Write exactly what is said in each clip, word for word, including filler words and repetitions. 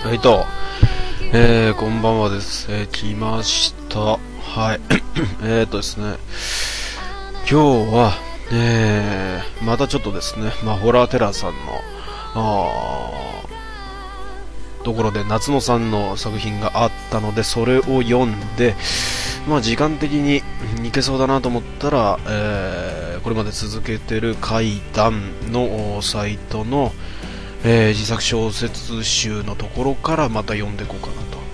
はいと、えー、こんばんはです。えー、来ました。はい。えーとですね、今日は、えー、またちょっとですね、まあ、ホラーテラーさんの、あーところで夏野さんの作品があったので、それを読んで、まあ、時間的にいけそうだなと思ったら、えー、これまで続けてる怪談のサイトの、えー、自作小説集のところからまた読んでいこうかな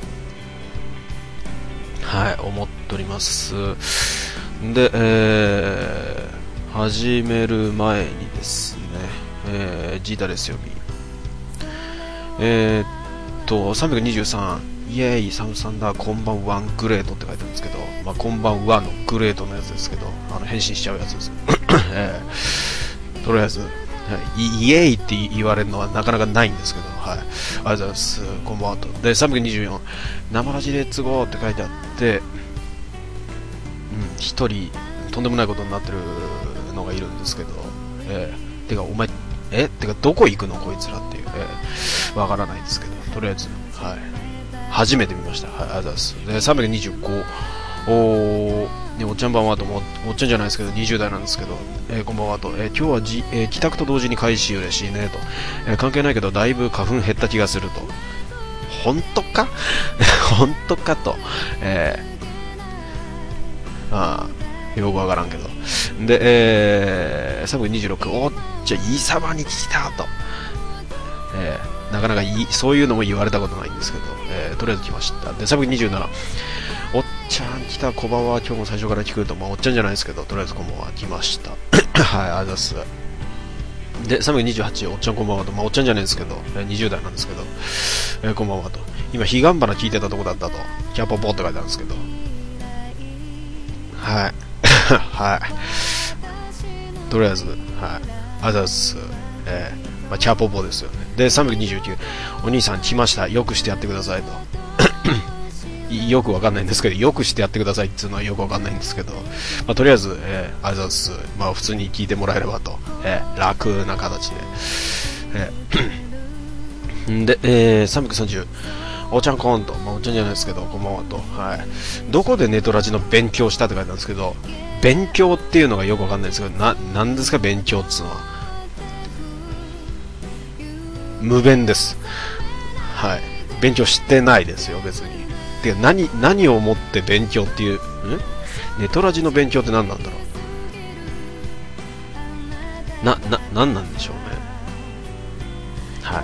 と、はい、思っております。で、えー、始める前にですね、えー、ジータですよみ。えー、っと、さんびゃくにじゅうさん、イエーイ、サムさんだ、こんばんはんグレートって書いてあるんですけど、まあ、こんばんはのグレートのやつですけど、あの変身しちゃうやつです。えー、とりあえず、イ, イエーイって言われるのはなかなかないんですけど、はい、ありがとうございます。こんばんはと。で、さんびゃくにじゅうよん、生ラジレッツゴーって書いてあって、うん、一人とんでもないことになってるのがいるんですけど、えー、てかお前えてかどこ行くのこいつらっていう、えー、わからないですけど、とりあえず、はい、初めて見ました。はい、ありがとうございます。で、さんびゃくにじゅうご、おーね、おっちゃんばんはと、もおっちゃんじゃないですけどにじゅう代なんですけど、えー、こんばんはと、えー、今日はじ、えー、帰宅と同時に開始嬉しいねと、えー、関係ないけどだいぶ花粉減った気がすると。本当か本当かと、えー、ああよくわからんけど、で、えー、さんびゃくにじゅうろく、おっちゃいいさまに来たと、えー、なかなかいいそういうのも言われたことないんですけど、えー、とりあえず来ました。で、さんびゃくにじゅうなな、おっちゃん来た、こばは今日も最初から聞くと、まあ、おっちゃんじゃないですけど、とりあえずこんばんは来ました。はい、ありがとうございます。で、さんびゃくにじゅうはち、おっちゃんこんばんはと、まあ、おっちゃんじゃないですけど、にじゅう代なんですけど、えー、こんばんはと。今、彼岸花聞いてたとこだったと、キャポポって書いてあるんですけど、はい。はい。とりあえず、はい。ありがとうございます。えー、まあ、キャポポですよね。で、さんびゃくにじゅうきゅう、お兄さん来ました。よくしてやってくださいと。よくわかんないんですけど、よくしてやってくださいっていうのはよくわかんないんですけど、まあ、とりあえず、えー、ありがとうございます。まあ、普通に聞いてもらえればと、えー、楽な形で。えー、で、えー、さんびゃくさんじゅう、おちゃんこんと、まあ、おちゃんじゃないですけど、こんばんはと、はい。どこでネトラジの勉強したって書いてあるんですけど、勉強っていうのがよくわかんないんですけど、な、なんですか勉強っていうのは。無弁です。はい。勉強してないですよ、別に。で、何、何をもって勉強っていう、んネトラジの勉強って何なんだろう。な、な、何なんでしょうね。はい。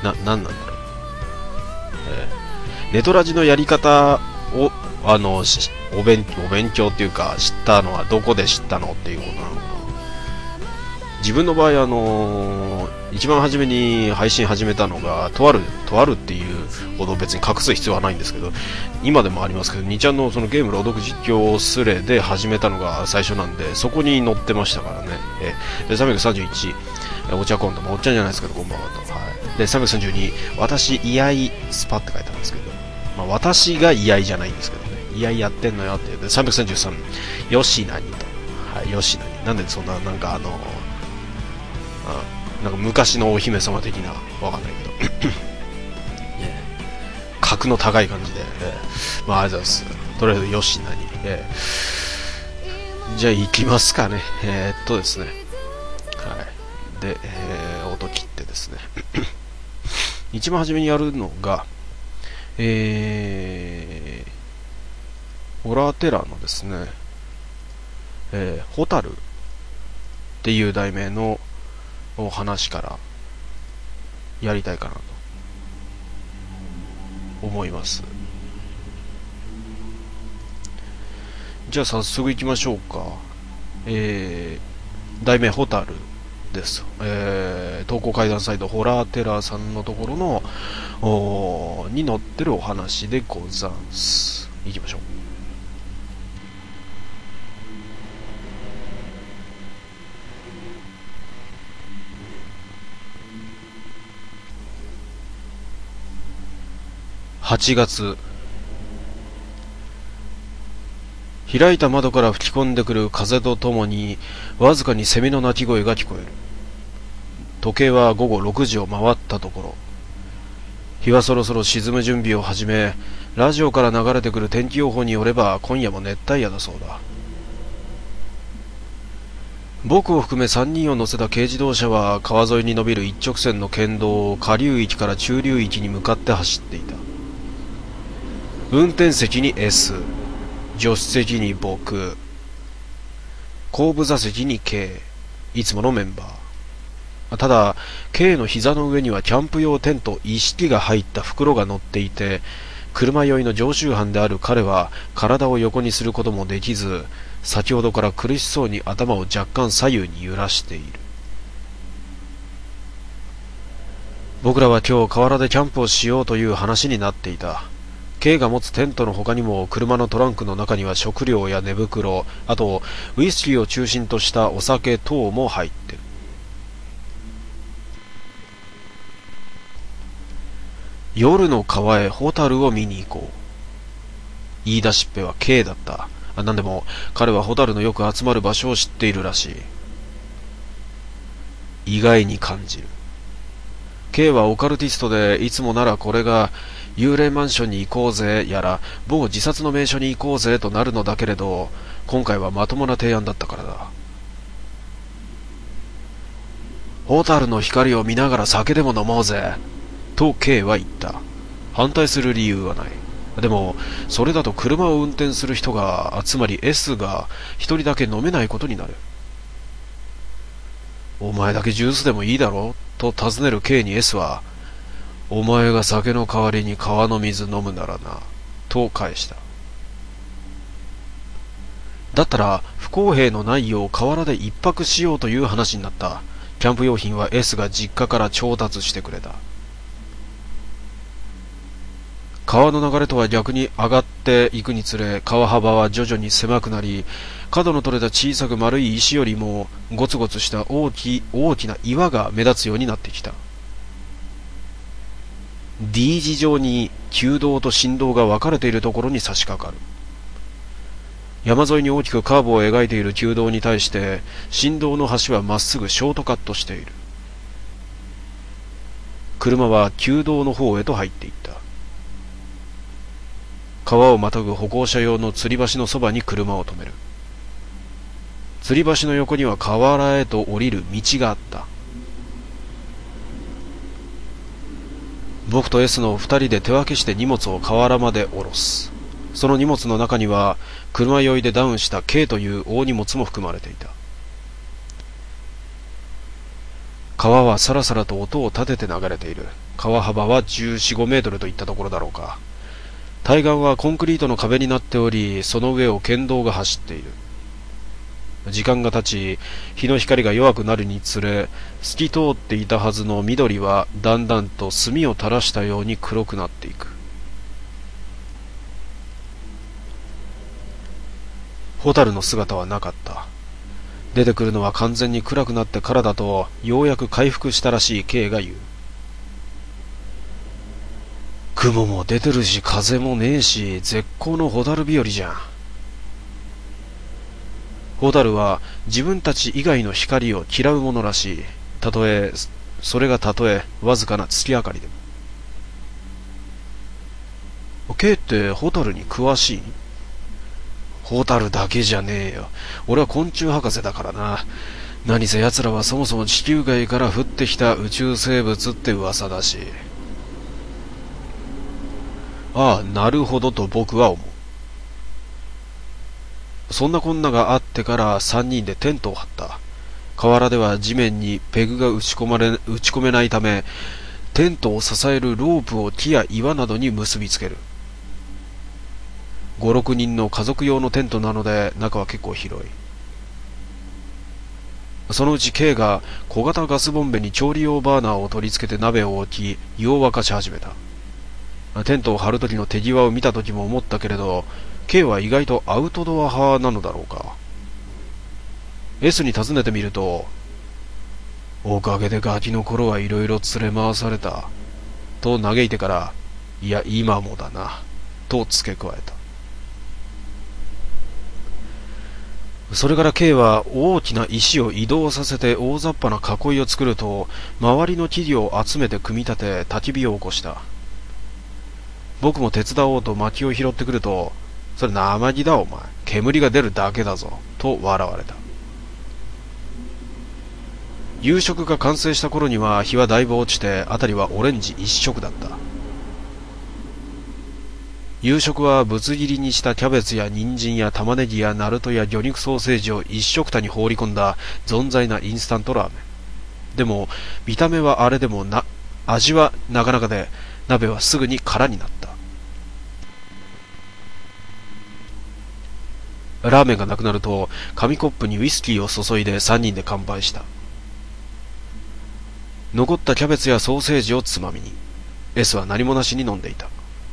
な、何なんだろう。えー、ネトラジのやり方を、あの、お勉、お勉強っていうか、知ったのはどこで知ったのっていうことなのかな。自分の場合、あのー、一番初めに配信始めたのが、とある、とあるっていうほど別に隠す必要はないんですけど、今でもありますけど、にちゃんのそのゲーム朗読実況スレで始めたのが最初なんで、そこに載ってましたからね。えで、さんびゃくさんじゅういち、お茶コント、まあ、おっちゃんじゃないですけど、こんばんはと。はい。で、さんびゃくさんじゅうに、私、居合スパって書いてあるんですけど、まあ、私が居合じゃないんですけどね、居合やってんのよっていう。で、さんびゃくさんじゅうさん、よしなにと。はい、よしなに。なんでそんな、なんかあのー、なんか昔のお姫様的な、わかんないけど、ね、格の高い感じで、えー、まあありがとうございます。とりあえずよしなに、えー、じゃあ行きますかね。えー、っとですね、はい。で、えー、音切ってですね、一番初めにやるのが、えー、ホラーテラーのですね、えー、ホタルっていう題名のお話からやりたいかなと思います。じゃあ早速行きましょうか。えー、題名ホタルです。えー、投稿怪談サイトホラーテラーさんのところのおに載ってるお話でござんす。行きましょう。はちがつ、開いた窓から吹き込んでくる風とともにわずかにセミの鳴き声が聞こえる。時計は午後ろくじを回ったところ。 日はそろそろ沈む準備を始め、ラジオから流れてくる天気予報によれば今夜も熱帯夜だそうだ。僕を含めさんにんを乗せた軽自動車は川沿いに伸びる一直線の県道を下流域から中流域に向かって走っていた。運転席に S、助手席に僕、後部座席に K、いつものメンバー。ただ K の膝の上にはキャンプ用テント一式が入った袋が乗っていて、車酔いの常習犯である彼は体を横にすることもできず、先ほどから苦しそうに頭を若干左右に揺らしている。僕らは今日河原でキャンプをしようという話になっていた。K が持つテントの他にも車のトランクの中には食料や寝袋、あとウイスキーを中心としたお酒等も入ってる。夜の川へホタルを見に行こう。言い出しっぺは K だった。なんでも彼はホタルのよく集まる場所を知っているらしい。意外に感じる。K はオカルティストで、いつもならこれが幽霊マンションに行こうぜやら某自殺の名所に行こうぜとなるのだけれど、今回はまともな提案だったからだ。ホタルの光を見ながら酒でも飲もうぜと K は言った。反対する理由はない。でもそれだと車を運転する人が、つまり S が一人だけ飲めないことになる。お前だけジュースでもいいだろと尋ねる K に S は、お前が酒の代わりに川の水飲むならなと返した。だったら不公平のないよう河原で一泊しようという話になった。キャンプ用品は S が実家から調達してくれた。川の流れとは逆に上がっていくにつれ、川幅は徐々に狭くなり、角の取れた小さく丸い石よりもゴツゴツした大き大きな岩が目立つようになってきた。 D 字状に旧道と新道が分かれているところに差し掛かる。山沿いに大きくカーブを描いている旧道に対して新道の端はまっすぐショートカットしている。車は旧道の方へと入っていった。川をまたぐ歩行者用の吊り橋のそばに車を止める。吊り橋の横には河原へと降りる道があった。僕と S の二人で手分けして荷物を河原まで下ろす。その荷物の中には車酔いでダウンした K という大荷物も含まれていた。川はさらさらと音を立てて流れている。川幅はじゅうよん、ごメートルといったところだろうか。対岸はコンクリートの壁になっており、その上を県道が走っている。時間が経ち、日の光が弱くなるにつれ、透き通っていたはずの緑はだんだんと墨を垂らしたように黒くなっていく。ホタルの姿はなかった。出てくるのは完全に暗くなってからだと、ようやく回復したらしい K が言う。雲も出てるし風もねえし、絶好のホタル日和じゃん。ホタルは自分たち以外の光を嫌うものらしい。たとえそれがたとえわずかな月明かりでも。 K ってホタルに詳しい？ホタルだけじゃねえよ。俺は昆虫博士だからな。何せ奴らはそもそも地球外から降ってきた宇宙生物って噂だし。ああ、なるほどと僕は思う。そんなこんながあってから三人でテントを張った。河原では地面にペグが打ち込まれ、打ち込めないため、テントを支えるロープを木や岩などに結びつける。五、六人の家族用のテントなので中は結構広い。そのうち K が小型ガスボンベに調理用バーナーを取り付けて鍋を置き、湯を沸かし始めた。テントを張る時の手際を見た時も思ったけれど、 K は意外とアウトドア派なのだろうか。 S に尋ねてみると、おかげでガキの頃はいろいろ連れ回されたと嘆いてから、いや今もだなと付け加えた。それから K は大きな石を移動させて大雑把な囲いを作ると、周りの木々を集めて組み立て焚き火を起こした。 僕も手伝おうと薪を拾ってくると、それ生木だお前。煙が出るだけだぞ。と笑われた。夕食が完成した頃には日はだいぶ落ちて、辺りはオレンジ一色だった。夕食はぶつ切りにしたキャベツや人参や玉ねぎやナルトや魚肉ソーセージを一食たに放り込んだ存在なインスタントラーメン。でも見た目はあれでもな、味はなかなかで、鍋はすぐに空になった。ラーメンがなくなると紙コップにウイスキーを注いで三人で乾杯した。残ったキャベツやソーセージをつまみに S は何もなしに飲んでいた。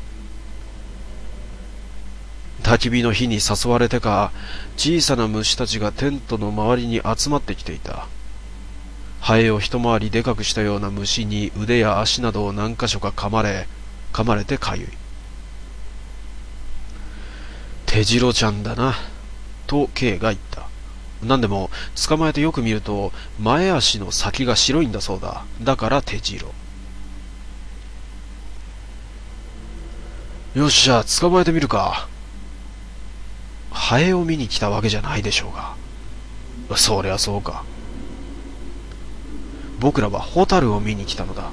焚き火の火に誘われてか、小さな虫たちがテントの周りに集まってきていた。ハエを一回りでかくしたような虫に腕や足などを何か所か噛まれ噛まれてかゆい。手白ちゃんだなと K が言った。なんでも捕まえてよく見ると前足の先が白いんだそうだ。だから手白。よっしゃ、捕まえてみるか。ハエを見に来たわけじゃないでしょうが。そりゃそうか。僕らはホタルを見に来たのだ。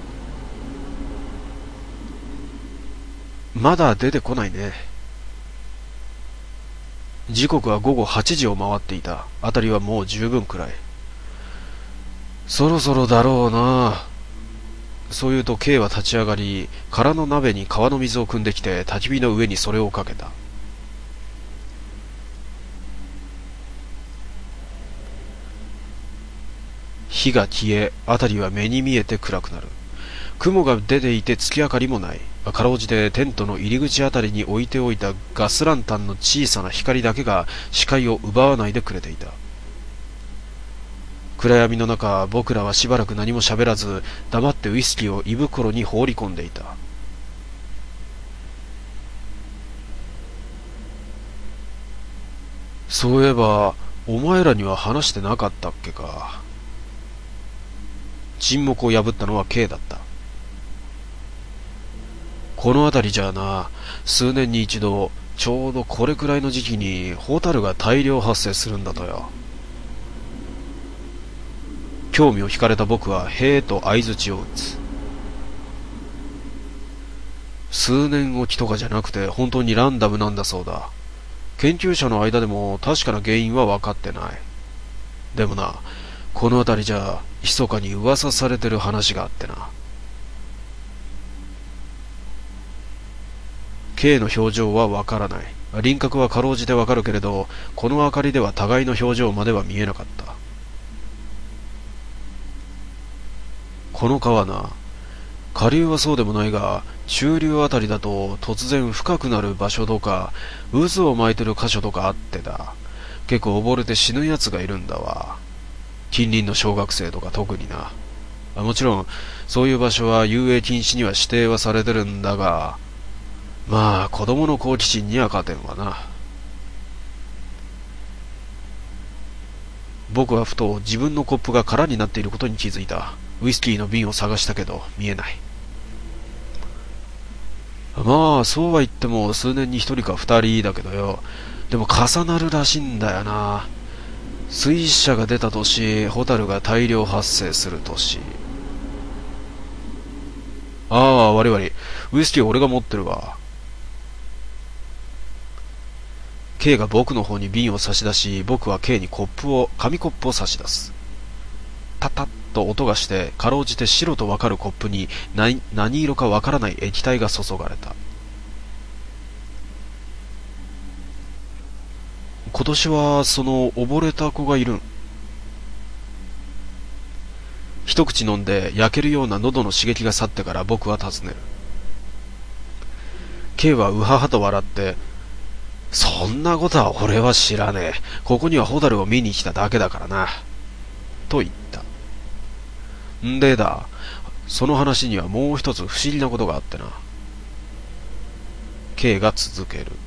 まだ出てこないね。時刻は午後はちじを回っていた。あたりはもう十分暗い。そろそろだろうな。そう言うと K は立ち上がり、空の鍋に川の水を汲んできて焚き火の上にそれをかけた。火が消え、あたりは目に見えて暗くなる。雲が出ていて月明かりもない。かろうじてテントの入り口あたりに置いておいたガスランタンの小さな光だけが視界を奪わないでくれていた。暗闇の中、僕らはしばらく何も喋らず、黙ってウイスキーを胃袋に放り込んでいた。そういえば、お前らには話してなかったっけか。沈黙を破ったのは K だった。この辺りじゃな、数年に一度、ちょうどこれくらいの時期にホタルが大量発生するんだとよ。興味を惹かれた僕はへえと相づちを打つ。数年おきとかじゃなくて本当にランダムなんだそうだ。研究者の間でも確かな原因は分かってない。でもな、この辺りじゃ密かに噂されてる話があってな。K の表情はわからない。輪郭はかろうじてわかるけれど、この明かりでは互いの表情までは見えなかった。この川な、下流はそうでもないが、中流あたりだと突然深くなる場所とか、渦を巻いてる箇所とかあってだ。結構溺れて死ぬ奴がいるんだわ。近隣の小学生とか特にな。もちろん、そういう場所は遊泳禁止には指定はされてるんだが、まあ子供の好奇心には勝てんわな。僕はふと自分のコップが空になっていることに気づいた。ウイスキーの瓶を探したけど見えない。まあそうは言っても数年に一人か二人だけどよ。でも重なるらしいんだよな。水車が出た年、ホタルが大量発生する年。ああ、悪い悪い。ウイスキー俺が持ってるわ。K が僕の方に瓶を差し出し、僕は K にコップを、紙コップを差し出す。タッタッと音がして、かろうじて白とわかるコップに何、何色かわからない液体が注がれた。今年はその溺れた子がいるん。一口飲んで焼けるような喉の刺激が去ってから僕は尋ねる。K はうははと笑って、そんなことは俺は知らねえ。ここにはホタルを見に来ただけだからな。と言った。んでだ、その話にはもう一つ不思議なことがあってな。K が続ける。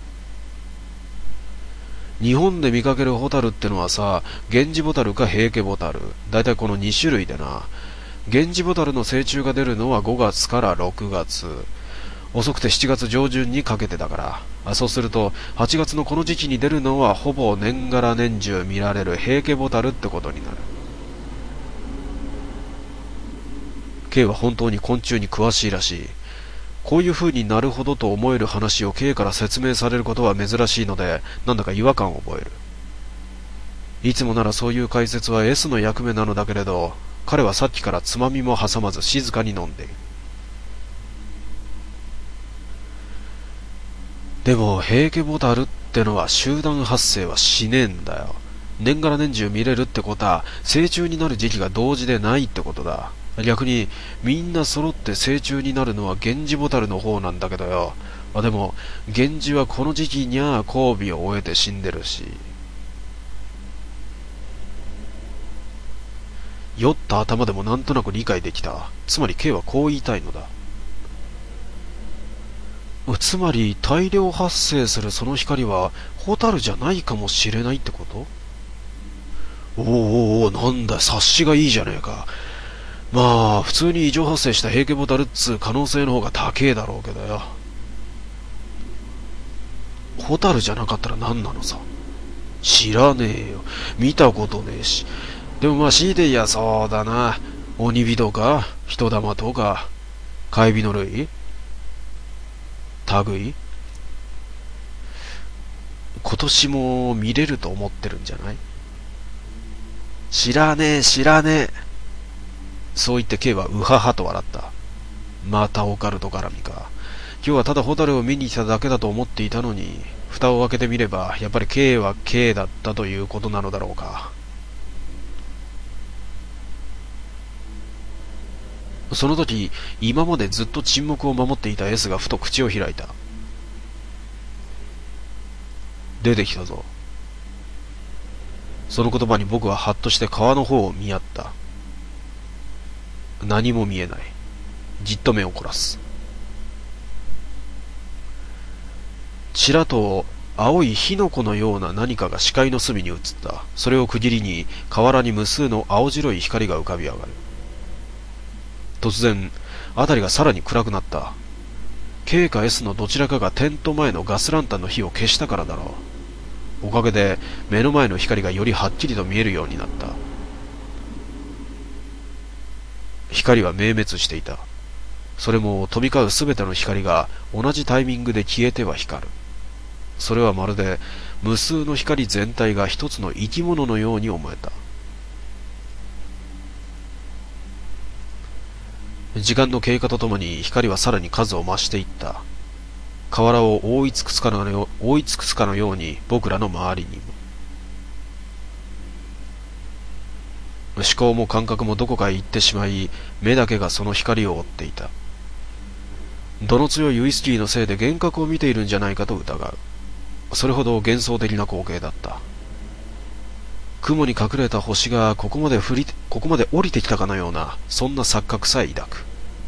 日本で見かけるホタルってのはさ、ゲンジボタルかヘイケボタル。だいたいこのに種類でな。ゲンジボタルの成虫が出るのはごがつからろくがつ。 遅くてしちがつ上旬にかけてだから。あ、そうするとはちがつのこの時期に出るのはほぼ年がら年中見られる平家ボタルってことになる。K は本当に昆虫に詳しいらしい。こういう風になるほどと思える話を K から説明されることは珍しいので、なんだか違和感を覚える。いつもならそういう解説は S の役目なのだけれど、彼はさっきからつまみも挟まず静かに飲んでいる。でも平家ボタルってのは集団発生はしねえんだよ。年がら年中見れるってことは成虫になる時期が同時でないってことだ。逆にみんな揃って成虫になるのは源氏ボタルの方なんだけどよ。あ、でも源氏はこの時期にゃ交尾を終えて死んでるし。酔った頭でもなんとなく理解できた。つまり K はこう言いたいのだ。つまり大量発生するその光はホタルじゃないかもしれないってこと？おーおーおー、なんだ察しがいいじゃねえか。まあ普通に異常発生した平家ボタルっつう可能性の方が高えだろうけどよ。ホタルじゃなかったら何なのさ。知らねえよ。見たことねえし。でもまあ強いて言やそうだな。鬼火とか人玉とか怪美の類類今年も見れると思ってるんじゃない？知らねえ知らねえ。そう言って K はうははと笑った。またオカルト絡みか。今日はただホタルを見に来ただけだと思っていたのに、蓋を開けてみればやっぱり K は K だったということなのだろうか。その時、今までずっと沈黙を守っていた S がふと口を開いた。出てきたぞ。その言葉に僕はハッとして川の方を見合った。何も見えない。じっと目を凝らす。ちらと青い火の粉のような何かが視界の隅に映った。それを区切りに河原に無数の青白い光が浮かび上がる。突然、辺りがさらに暗くなった。K か S のどちらかがテント前のガスランタンの火を消したからだろう。おかげで目の前の光がよりはっきりと見えるようになった。光は明滅していた。それも飛び交うすべての光が同じタイミングで消えては光る。それはまるで無数の光全体が一つの生き物のように思えた。時間の経過とともに光はさらに数を増していった。河原を覆い尽くすかのよう、覆い尽くすかのように僕らの周りにも。思考も感覚もどこかへ行ってしまい、目だけがその光を追っていた。どの強いウイスキーのせいで幻覚を見ているんじゃないかと疑う。それほど幻想的な光景だった。雲に隠れた星がここまで降り、ここまで降りてきたかのような、そんな錯覚さえ抱く。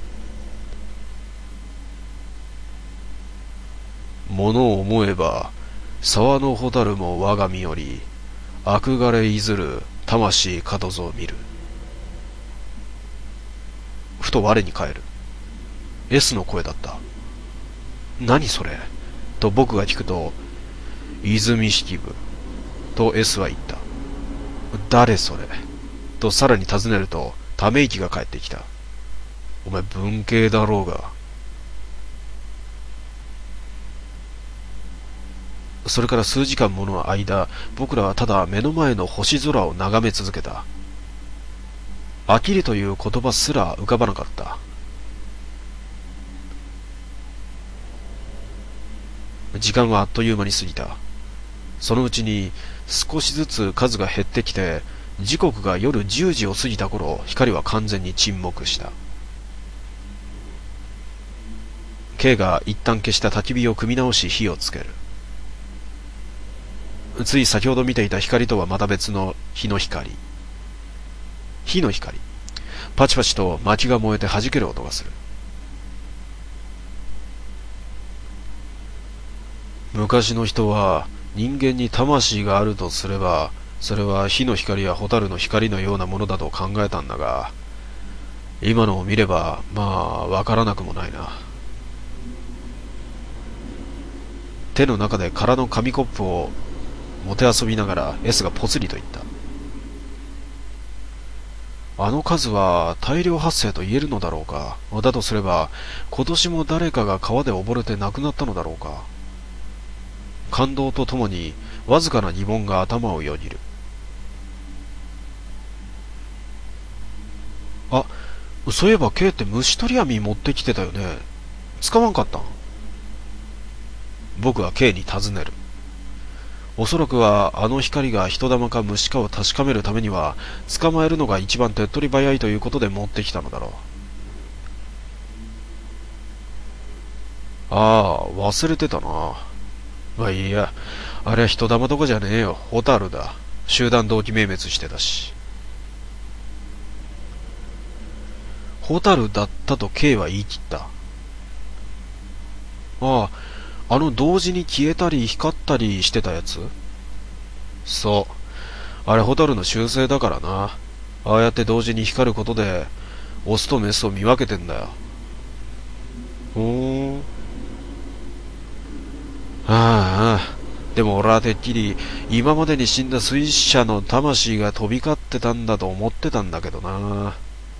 物を思えば、沢の蛍も我が身より、憧れいずる魂かどぞ見る。ふと我に返る。S の声だった。何それと僕が聞くと、泉式部と S は言った。誰それとさらに尋ねると、ため息が返ってきた。お前文系だろうが。それから数時間もの間、僕らはただ目の前の星空を眺め続けた。飽きるという言葉すら浮かばなかった。時間はあっという間に過ぎた。そのうちに少しずつ数が減ってきて、時刻が夜じゅうじを過ぎた頃、光は完全に沈黙した。K が一旦消した焚き火を組み直し火をつける。つい先ほど見ていた光とはまた別の火の光。火の光。パチパチと薪が燃えて弾ける音がする。昔の人は人間に魂があるとすれば、それは火の光や蛍の光のようなものだと考えたんだが、今のを見ればまあわからなくもないな。 手の中で空の紙コップをもてあそびながら S がぽつりと言った。あの数は大量発生と言えるのだろうか。だとすれば、今年も誰かが川で溺れて亡くなったのだろうか。感動とともに、わずかな疑問が頭をよぎる。あ、そういえば K って虫取り網持ってきてたよね。使わんかったん？僕は K に尋ねる。おそらくはあの光が人玉か虫かを確かめるためには捕まえるのが一番手っ取り早いということで持ってきたのだろう。ああ、忘れてたな。まあいいや、あれは人玉とかじゃねえよ。ホタルだ。集団同期明滅してたし。ホタルだったと K は言い切った。ああ、あの同時に消えたり光ったりしてたやつ？そう。あれホタルの習性だからな。ああやって同時に光ることで、オスとメスを見分けてんだよ。ほーん。ああ、でも俺はてっきり、今までに死んだ水車の魂が飛び交ってたんだと思ってたんだけどな。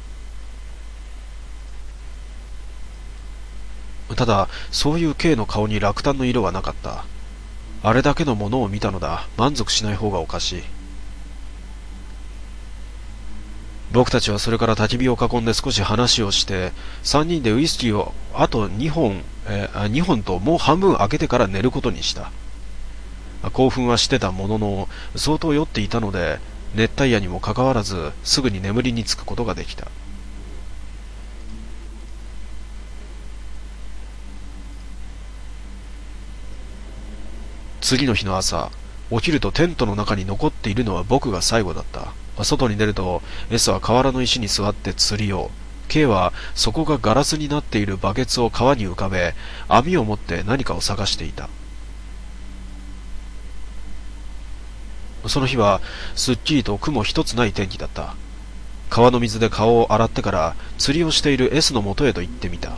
ただ、そういう K の顔に落胆の色はなかった。あれだけのものを見たのだ。満足しない方がおかしい。僕たちはそれから焚き火を囲んで少し話をして、三人でウイスキーをあと二本、えー、二本ともう半分開けてから寝ることにした。興奮はしてたものの、相当酔っていたので、熱帯夜にもかかわらず、すぐに眠りにつくことができた。次の日の朝、起きるとテントの中に残っているのは僕が最後だった。外に出ると S は河原の石に座って釣りを、 K は底がガラスになっているバケツを川に浮かべ、網を持って何かを探していた。その日はすっきりと雲一つない天気だった。川の水で顔を洗ってから釣りをしている S のもとへと行ってみた。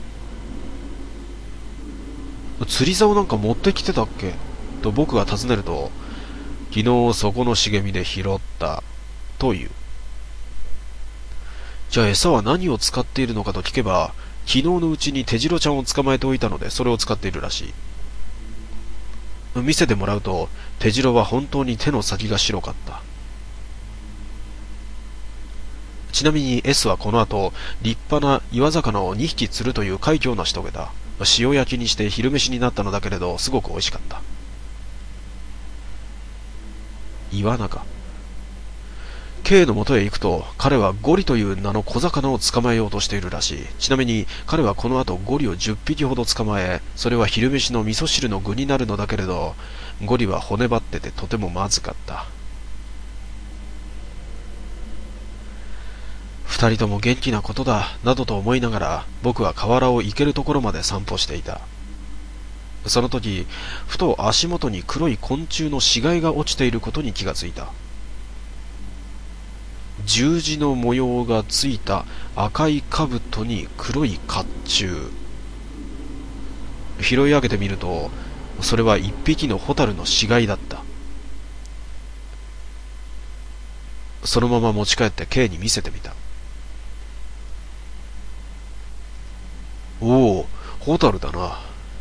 釣り竿なんか持ってきてたっけと僕が尋ねると、昨日そこの茂みで拾ったという。じゃあ餌は何を使っているのかと聞けば、昨日のうちにテジロちゃんを捕まえておいたのでそれを使っているらしい。見せてもらうと、テジロは本当に手の先が白かった。ちなみに S はこの後、立派な岩魚をにひき釣るという快挙を成し遂げた。塩焼きにして昼飯になったのだけれど、すごく美味しかった。岩魚。K の元へ行くと、彼はゴリという名の小魚を捕まえようとしているらしい。ちなみに彼はこの後ゴリをじゅっぴきほど捕まえ、それは昼飯の味噌汁の具になるのだけれど、ゴリは骨張っててとてもまずかった。二人とも元気なことだなどと思いながら、僕は河原を行けるところまで散歩していた。その時、ふと足元に黒い昆虫の死骸が落ちていることに気がついた。十字の模様がついた赤い兜に黒い甲冑。拾い上げてみると、それは一匹のホタルの死骸だった。そのまま持ち帰って K に見せてみた。おお、ホタルだな。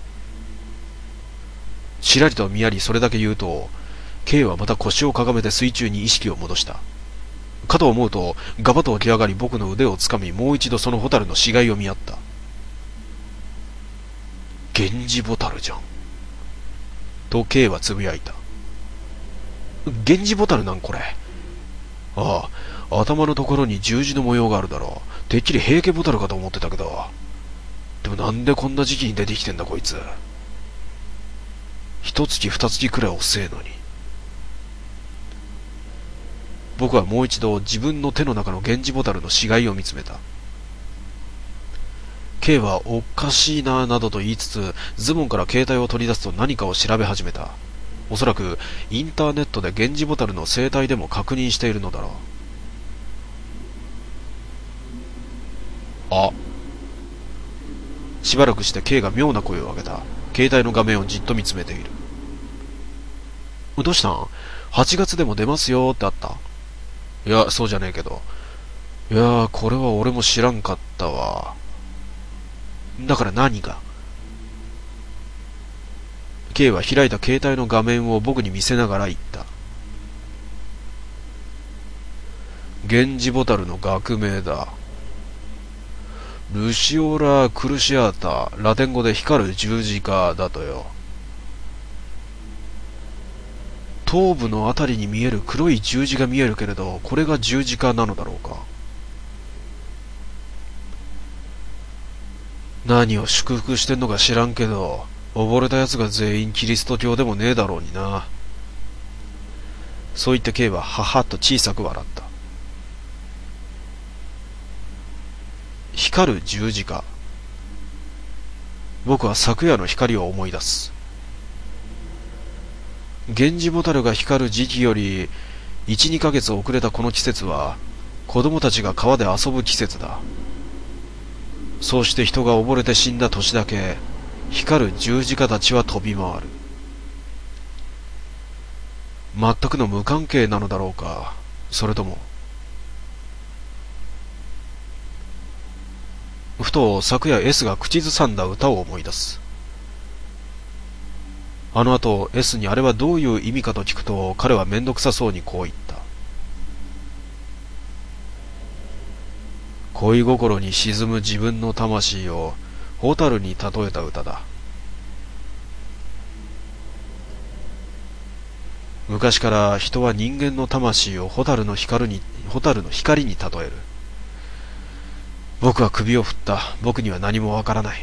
ちらりと見やりそれだけ言うと、K はまた腰をかがめて水中に意識を戻した。かと思うと、ガバッと起き上がり僕の腕をつかみ、もう一度そのホタルの死骸を見合った。源氏ボタルじゃん。と K はつぶやいた。源氏ボタルなんこれ。ああ、頭のところに十字の模様があるだろう。てっきり平家ボタルかと思ってたけど。でもなんでこんな時期に出てきてんだこいつ。一月二月くらい遅えのに。僕はもう一度自分の手の中の源氏ボタルの死骸を見つめた。K はおかしいななどと言いつつ、ズボンから携帯を取り出すと何かを調べ始めた。おそらくインターネットで源氏ボタルの生態でも確認しているのだろう。あ。しばらくして K が妙な声を上げた。 携帯の画面をじっと見つめている。どうしたん？ はち 月でも出ますよってあった？いや、そうじゃねえけど。いやー、これは俺も知らんかったわ。だから何が？ K は開いた携帯の画面を僕に見せながら言った。源氏ボタルの学名だ。ルシオラ・クルシアータ、ラテン語で光る十字架だとよ。頭部のあたりに見える黒い十字が見えるけれど、これが十字架なのだろうか。何を祝福してんのか知らんけど、溺れた奴が全員キリスト教でもねえだろうにな。そう言って K はははっと小さく笑った。光る十字架。僕は昨夜の光を思い出す。源氏ボタルが光る時期よりいち、にかげつ遅れたこの季節は、子供たちが川で遊ぶ季節だ。そうして人が溺れて死んだ年だけ、光る十字架たちは飛び回る。全くの無関係なのだろうか、それとも。ふと昨夜 S が口ずさんだ歌を思い出す。あの後 S にあれはどういう意味かと聞くと、彼はめんどくさそうにこう言った。恋心に沈む自分の魂を蛍に例えた歌だ。昔から人は人間の魂を蛍の光に、蛍の光に例える。僕は首を振った。僕には何もわからない。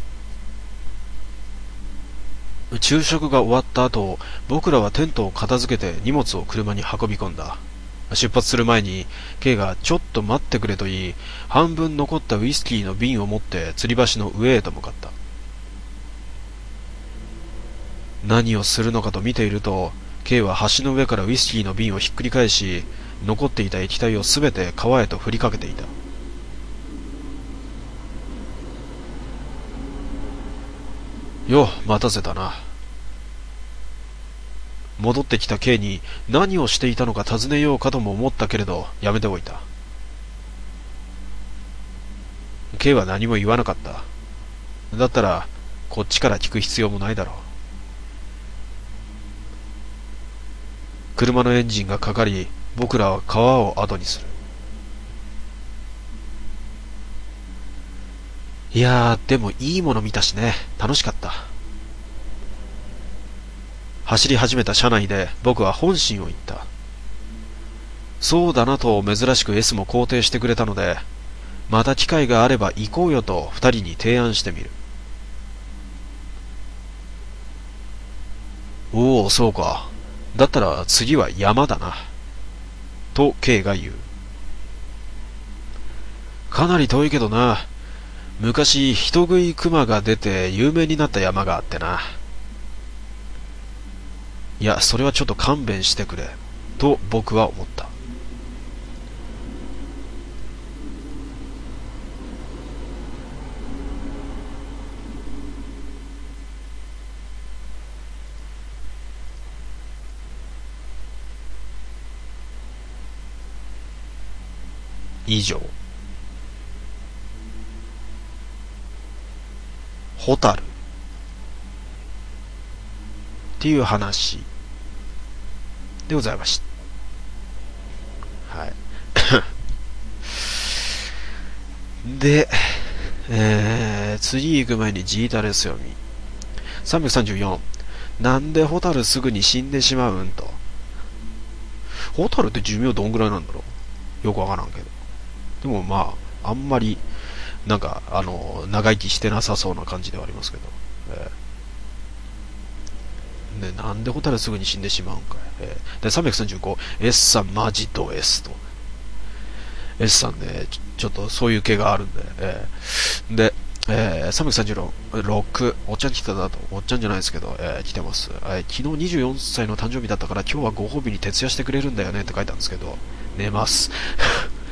昼食が終わった後、僕らはテントを片付けて荷物を車に運び込んだ。出発する前に K がちょっと待ってくれと言い、半分残ったウイスキーの瓶を持って吊り橋の上へと向かった。何をするのかと見ていると、 K は橋の上からウイスキーの瓶をひっくり返し、残っていた液体をすべて川へと振りかけていた。よ、待たせたな。戻ってきた K に何をしていたのか尋ねようかとも思ったけれど、やめておいた。 K は何も言わなかった。だったらこっちから聞く必要もないだろう。車のエンジンがかかり、僕らは川を後にする。いやー、でもいいもの見たしね、楽しかった。走り始めた車内で僕は本心を言った。そうだなと珍しく S も肯定してくれたので、また機会があれば行こうよと二人に提案してみる。おお、そうか。だったら次は山だな。と K が言う。かなり遠いけどな。昔人食い熊が出て有名になった山があってな。いや、それはちょっと勘弁してくれと僕は思った。以上。ホタルっていう話でございました。はい。で、えー、次行く前にジータレス読み。さんびゃくさんじゅうよん。なんでホタルすぐに死んでしまうんと。ホタルって寿命どんぐらいなんだろう、よくわからんけど。でもまあ、あんまり、なんか、あの、長生きしてなさそうな感じではありますけど。えー、で、なんでホタルすぐに死んでしまうんかい。えー、で、さんびゃくさんじゅうご、S さんマジド S と。S さんね、ちょ、ちょっとそういう系があるんで。えー、で、えー、さんびゃくさんじゅうろく、おっちゃん来ただと、おっちゃんじゃないですけど、えー、来てます、えー。昨日にじゅうよんさいの誕生日だったから今日はご褒美に徹夜してくれるんだよねって書いたんですけど、寝ます。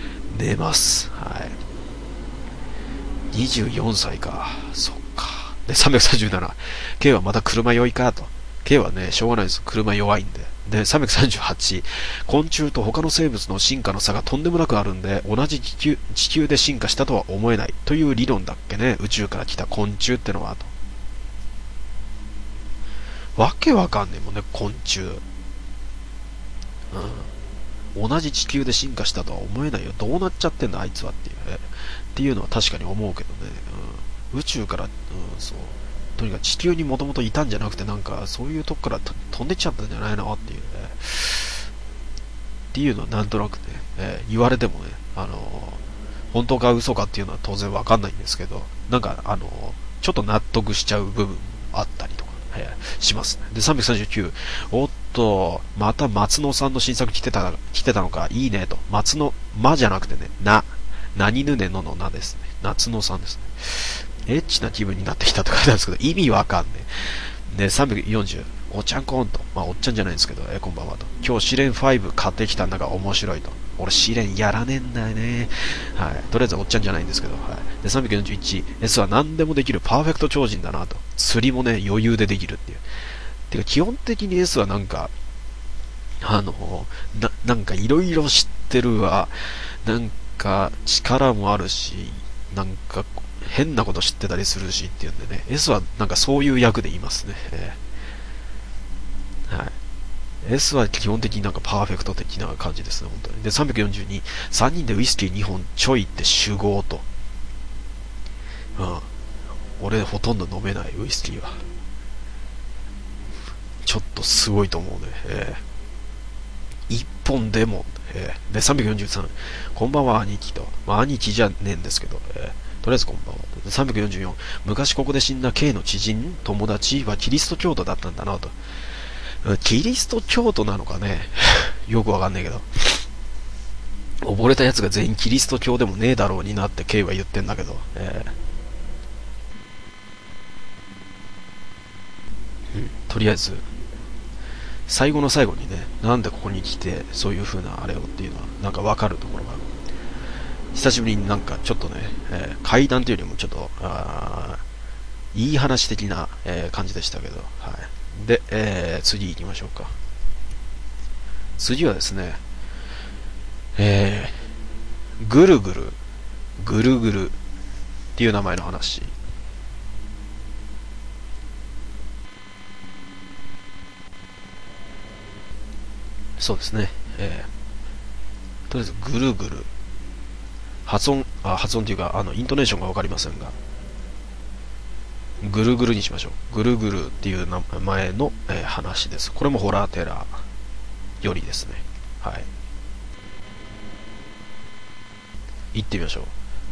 寝ます。はい。にじゅうよんさいか。そっか。 で、さんびゃくさんじゅうなな、K はまた車酔いかと。K はね、しょうがないです。車弱いんで。で、さんびゃくさんじゅうはち、昆虫と他の生物の進化の差がとんでもなくあるんで、同じ地球、地球で進化したとは思えないという理論だっけね。宇宙から来た昆虫ってのはと。わけわかんねえもんね、昆虫。うん。同じ地球で進化したとは思えないよ。どうなっちゃってんだ、あいつはっていうね。っていうのは確かに思うけどね。うん、宇宙から、うん、そう。とにかく地球にもともといたんじゃなくて、なんか、そういうとこから飛んでっちゃったんじゃないのっていうね。っていうのはなんとなくね、えー、言われてもね、あのー、本当か嘘かっていうのは当然わかんないんですけど、なんか、あのー、ちょっと納得しちゃう部分あったりとか、えー、しますね。で、さんびゃくさんじゅうきゅう、おっと、また松野さんの新作来てた、来てたのか、いいねと。松野、まじゃなくてね、な、何ぬねののなですね。夏野さんですね。エッチな気分になってきたって書いてあるんですけど、意味わかんねえ。で、さんびゃくよんじゅう、おっちゃんコント。まあ、おっちゃんじゃないんですけど、えー、こんばんはと。今日試練ご買ってきたんだが面白いと。俺試練やらねえんだよね。はい。とりあえずおっちゃんじゃないんですけど、はい。で、さんびゃくよんじゅういち、S は何でもできるパーフェクト超人だなと。釣りもね、余裕でできるっていう。てか、基本的に S はなんか、あの、な、なんかいろいろ知ってるわ。なんか力もあるし、なんか変なこと知ってたりするしっていうんでね、S はなんかそういう役でいますね。えー、はい。S は基本的になんかパーフェクト的な感じですね、本当に。で、さんびゃくよんじゅうに、さんにんでウイスキーにほんちょいって酒豪と。うん。俺ほとんど飲めない、ウイスキーは。ちょっとすごいと思うね。えー、いっぽんでも、えー、で、さんびゃくよんじゅうさん、こんばんは兄貴と。まあ兄貴じゃねえんですけど、えー、とりあえずこんばんは。さんびゃくよんじゅうよん、昔ここで死んだ K の知人、友達はキリスト教徒だったんだなと。キリスト教徒なのかねよくわかんないけど。溺れた奴が全員キリスト教でもねえだろうになって K は言ってんだけど。えーうん、とりあえず、最後の最後にね、なんでここに来て、そういう風なあれをっていうのは、なんかわかるところがある。久しぶりになんかちょっとね、えー、階段というよりもちょっと、あいい話的な、えー、感じでしたけど、はい。で、えー、次行きましょうか。次はですね、えー、ぐるぐる、ぐるぐるっていう名前の話。そうですね、えー、とりあえずぐるぐる。発音、あ、発音というか、あの、イントネーションがわかりませんが、ぐるぐるにしましょう。ぐるぐるっていう名前の、えー、話です。これもホラーテラーよりですね。はい。行ってみましょう。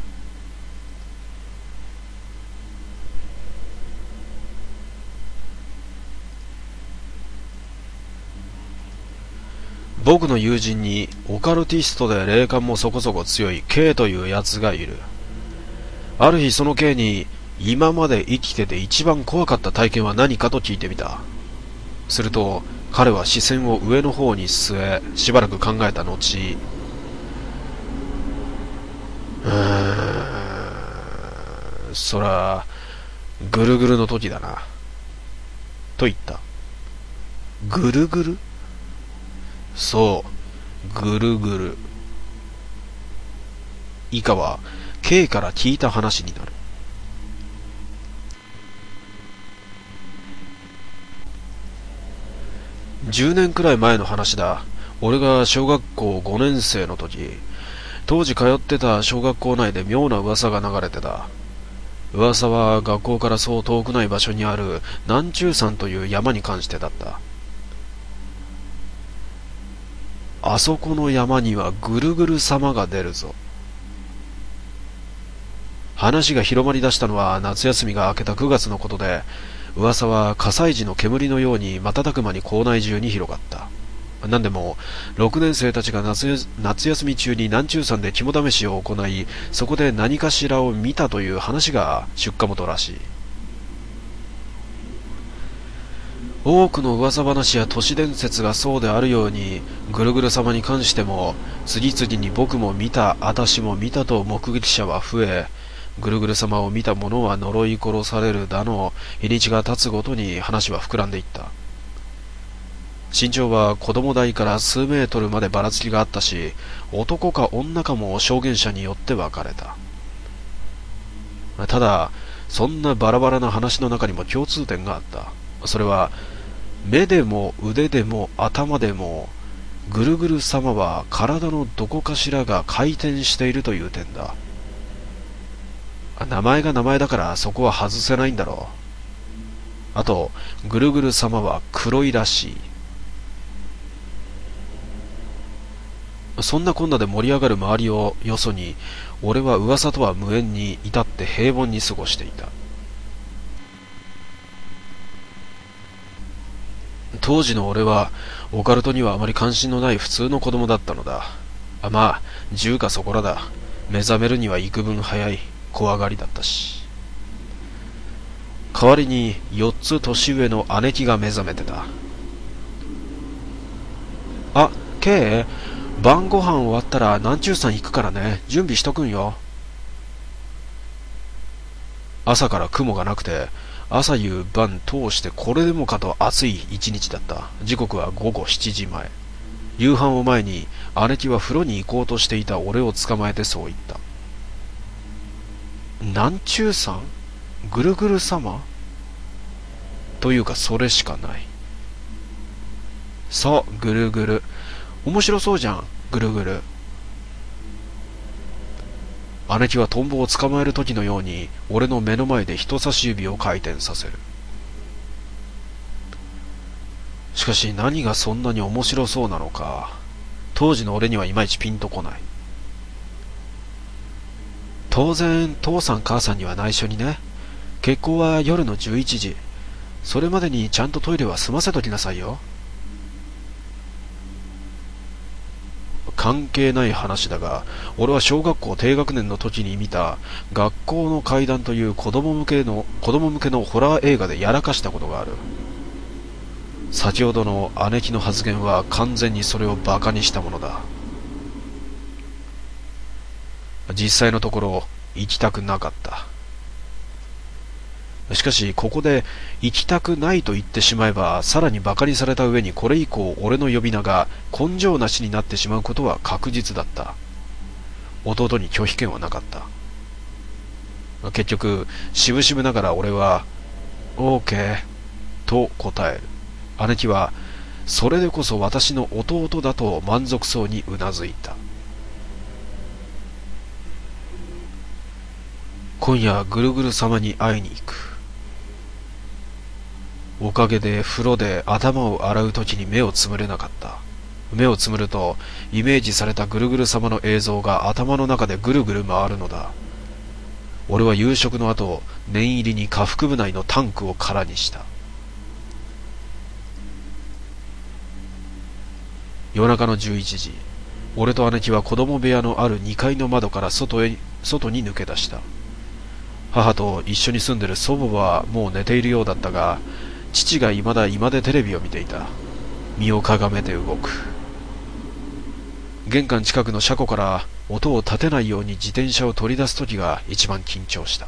僕の友人にオカルティストで霊感もそこそこ強い K というやつがいる。ある日その K に今まで生きてて一番怖かった体験は何かと聞いてみた。すると彼は視線を上の方に据え、しばらく考えた後、うーん、そら、ぐるぐるの時だな。と言った。ぐるぐる？そう、ぐるぐる。以下は K から聞いた話になる。じゅうねんくらい前の話だ。俺が小学校ごねん生の時、当時通ってた小学校内で妙な噂が流れてた。噂は学校からそう遠くない場所にある南中山という山に関してだった。あそこの山にはぐるぐる様が出るぞ。話が広まり出したのは夏休みが明けたくがつのことで、噂は火災時の煙のように瞬く間に校内中に広がった。なんでもろくねん生たちが 夏, 夏休み中に南中山で肝試しを行い、そこで何かしらを見たという話が出火元らしい。多くの噂話や都市伝説がそうであるように、ぐるぐる様に関しても次々に僕も見た、私も見たと目撃者は増え、 ぐるぐる様を見た者は呪い殺されるだの、日にちが経つごとに話は膨らんでいった。身長は子供台から数メートルまでばらつきがあったし、男か女かも証言者によって分かれた。ただ、そんなバラバラな話の中にも共通点があった。それは、目でも腕でも頭でも、ぐるぐる様は体のどこかしらが回転しているという点だ。名前が名前だからそこは外せないんだろう。あと、ぐるぐる様は黒いらしい。そんなこんなで盛り上がる周りをよそに、俺は噂とは無縁に至って平凡に過ごしていた。当時の俺はオカルトにはあまり関心のない普通の子供だったのだ。あ、まあじゅうかそこらだ。目覚めるには幾分早い怖がりだったし。代わりによっつ年上の姉貴が目覚めてた。あ、K、晩ご飯終わったら南中さん行くからね。準備しとくんよ。朝から雲がなくて、朝夕晩通してこれでもかと暑い一日だった。時刻は午後しちじまえ。夕飯を前に姉貴は風呂に行こうとしていた俺を捕まえてそう言った。南中さん？ぐるぐる様？というかそれしかない。そう、ぐるぐる。面白そうじゃん、ぐるぐる。姉貴はトンボを捕まえる時のように俺の目の前で人差し指を回転させる。しかし何がそんなに面白そうなのか、当時の俺にはいまいちピンとこない。当然父さん母さんには内緒にね。結婚は夜のじゅういちじ。それまでにちゃんとトイレは済ませときなさいよ。関係ない話だが、俺は小学校低学年の時に見た学校の怪談という子供向けの子供向けのホラー映画でやらかしたことがある。先ほどの姉貴の発言は完全にそれをバカにしたものだ。実際のところ行きたくなかった。しかしここで行きたくないと言ってしまえばさらにバカにされた上にこれ以降俺の呼び名が根性なしになってしまうことは確実だった。弟に拒否権はなかった。結局渋々ながら俺は OK と答える。姉貴はそれでこそ私の弟だと満足そうにうなずいた。今夜ぐるぐる様に会いに行く。おかげで風呂で頭を洗うときに目をつむれなかった。目をつむるとイメージされたぐるぐる様の映像が頭の中でぐるぐる回るのだ。俺は夕食の後、念入りに下腹部内のタンクを空にした。夜中のじゅういちじ、俺と姉貴は子供部屋のあるにかいの窓から外へ外に抜け出した。母と一緒に住んでる祖母はもう寝ているようだったが、父が未だ居間でテレビを見ていた。身をかがめて動く。玄関近くの車庫から音を立てないように自転車を取り出す時が一番緊張した。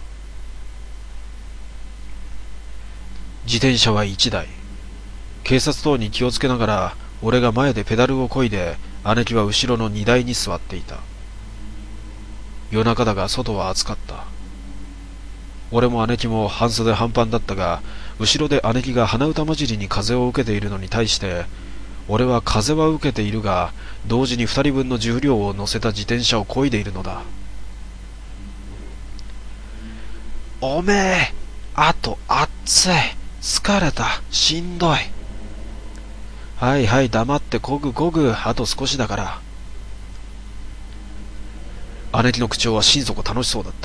自転車はいちだい。警察等に気をつけながら俺が前でペダルを漕いで、姉貴は後ろの荷台に座っていた。夜中だが外は暑かった。俺も姉貴も半袖半パンだったが、後ろで姉貴が鼻歌混じりに風を受けているのに対して、俺は風は受けているが、同時に二人分の重量を乗せた自転車を漕いでいるのだ。おめえ、あと暑い、疲れた、しんどい。はいはい、黙って漕ぐ漕ぐ、あと少しだから。姉貴の口調は心底楽しそうだった。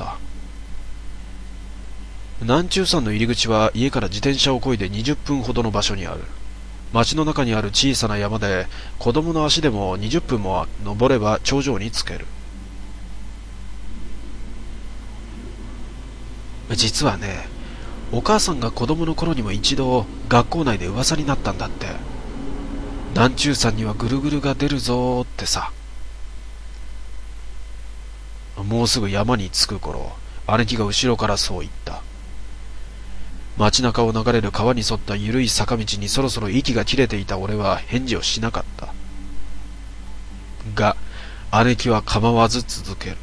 南中山の入り口は家から自転車を漕いでにじゅっぷんほどの場所にある。町の中にある小さな山で、子供の足でもにじゅっぷんも登れば頂上に着ける。実はね、お母さんが子供の頃にも一度学校内で噂になったんだって。南中山にはぐるぐるが出るぞーってさ。もうすぐ山に着く頃、 姉貴が後ろからそう言った。街中を流れる川に沿った緩い坂道にそろそろ息が切れていた俺は返事をしなかった。が、姉貴は構わず続ける。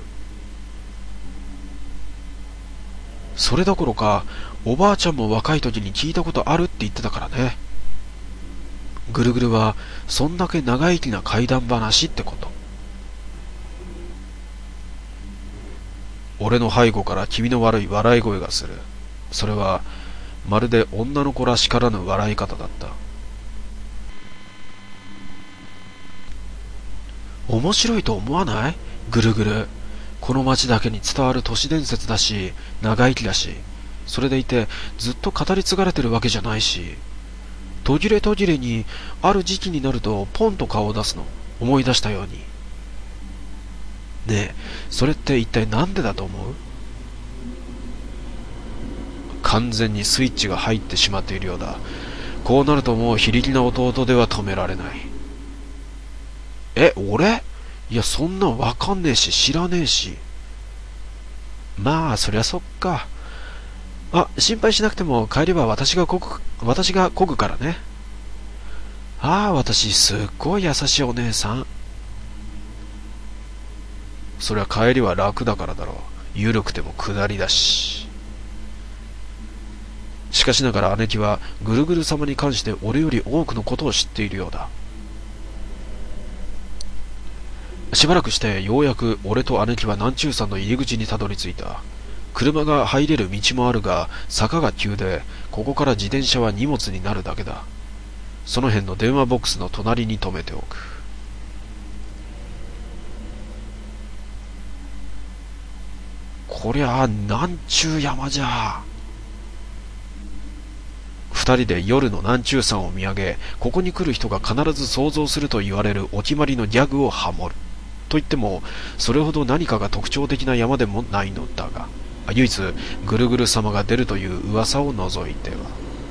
それどころか、おばあちゃんも若い時に聞いたことあるって言ってたからね。ぐるぐるは、そんだけ長生きな怪談話ってこと。俺の背後から気味の悪い笑い声がする。それは、まるで女の子らしからぬ笑い方だった。面白いと思わない？ぐるぐる。この町だけに伝わる都市伝説だし、長生きだし、それでいてずっと語り継がれてるわけじゃないし、途切れ途切れにある時期になるとポンと顔を出すの、思い出したように。ねえ、それって一体なんでだと思う？完全にスイッチが入ってしまっているようだ。こうなるともう非力な弟では止められない。え、俺？いや、そんなんわかんねえし、知らねえし。まあ、そりゃそっか。あ、心配しなくても帰りは私がこぐ、私がこぐからね。ああ、私、すっごい優しいお姉さん。そりゃ帰りは楽だからだろう。緩くても下りだし。しかしながら姉貴はぐるぐる様に関して俺より多くのことを知っているようだ。しばらくしてようやく俺と姉貴は南中山の入り口にたどり着いた。車が入れる道もあるが坂が急で、ここから自転車は荷物になるだけだ。その辺の電話ボックスの隣に止めておく。こりゃあ南中山じゃ。二人で夜の南中山を見上げ、ここに来る人が必ず想像すると言われるお決まりのギャグをハモる。と言っても、それほど何かが特徴的な山でもないのだが、唯一ぐるぐる様が出るという噂を除いては。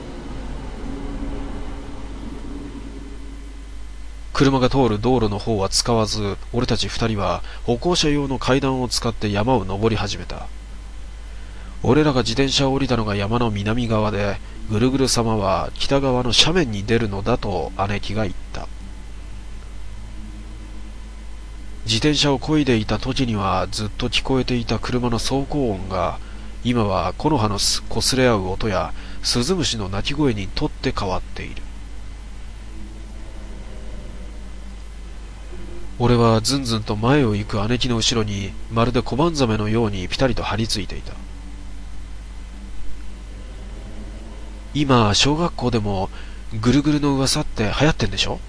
車が通る道路の方は使わず、俺たち二人は歩行者用の階段を使って山を登り始めた。俺らが自転車を降りたのが山の南側で、ぐるぐる様は北側の斜面に出るのだと姉貴が言った。自転車を漕いでいた時にはずっと聞こえていた車の走行音が、今は木の葉の擦れ合う音やスズムシの鳴き声にとって変わっている。俺はずんずんと前を行く姉貴の後ろにまるで小判ザメのようにピタリと張り付いていた。今小学校でもぐるぐるの噂って流行ってんでしょ？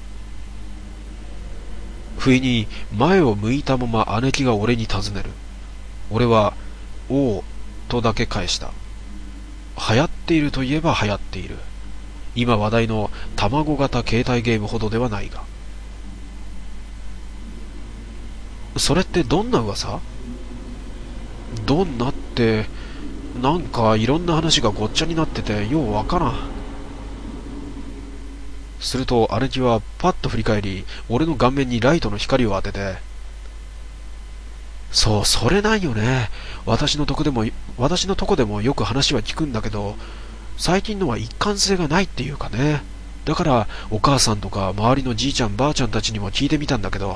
不意に前を向いたまま姉貴が俺に尋ねる。俺は「おう」とだけ返した。流行っているといえば流行っている。今話題の卵型携帯ゲームほどではないが。それってどんな噂？どんなって、なんかいろんな話がごっちゃになっててようわからん。すると姉貴はパッと振り返り、俺の顔面にライトの光を当てて、そう、それなんよね。私のとこでも、私のとこでもよく話は聞くんだけど、最近のは一貫性がないっていうかね。だからお母さんとか周りのじいちゃんばあちゃんたちにも聞いてみたんだけど。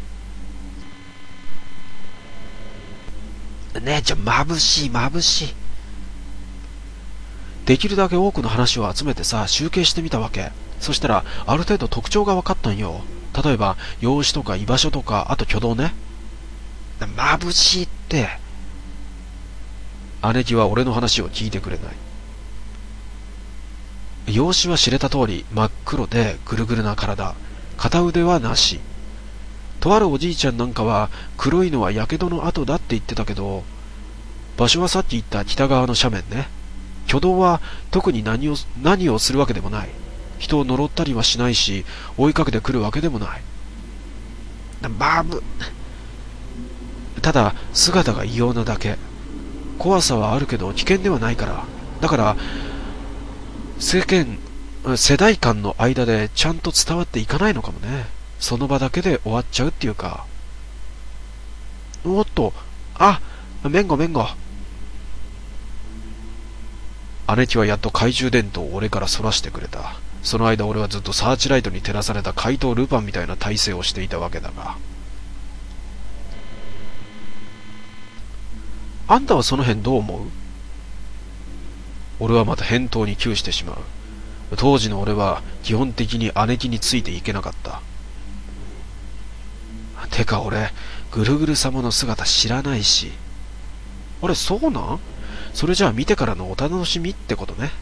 姉ちゃん眩しい眩しい。できるだけ多くの話を集めてさ、集計してみたわけ。そしたらある程度特徴が分かったんよ。例えば容姿とか居場所とか、あと挙動ね。眩しいって。姉貴は俺の話を聞いてくれない。容姿は知れた通り真っ黒でぐるぐるな体、片腕はなし。とあるおじいちゃんなんかは黒いのはやけどの跡だって言ってたけど、場所はさっき言った北側の斜面ね。挙動は特に何を何をするわけでもない。人を呪ったりはしないし、追いかけてくるわけでもない。バブただ姿が異様なだけ。怖さはあるけど危険ではないから。だから世間世代間の間でちゃんと伝わっていかないのかもね。その場だけで終わっちゃうっていうか。おっと、あ、めんごめんご。 姉貴はやっと懐中電灯を俺からそらしてくれた。その間俺はずっとサーチライトに照らされた怪盗ルパンみたいな体勢をしていたわけだが。あんたはその辺どう思う？俺はまた返答に窮してしまう。当時の俺は基本的に姉貴についていけなかった。てか俺、ぐるぐる様の姿知らないし。あれ、そうなん？それじゃあ見てからのお楽しみってことね。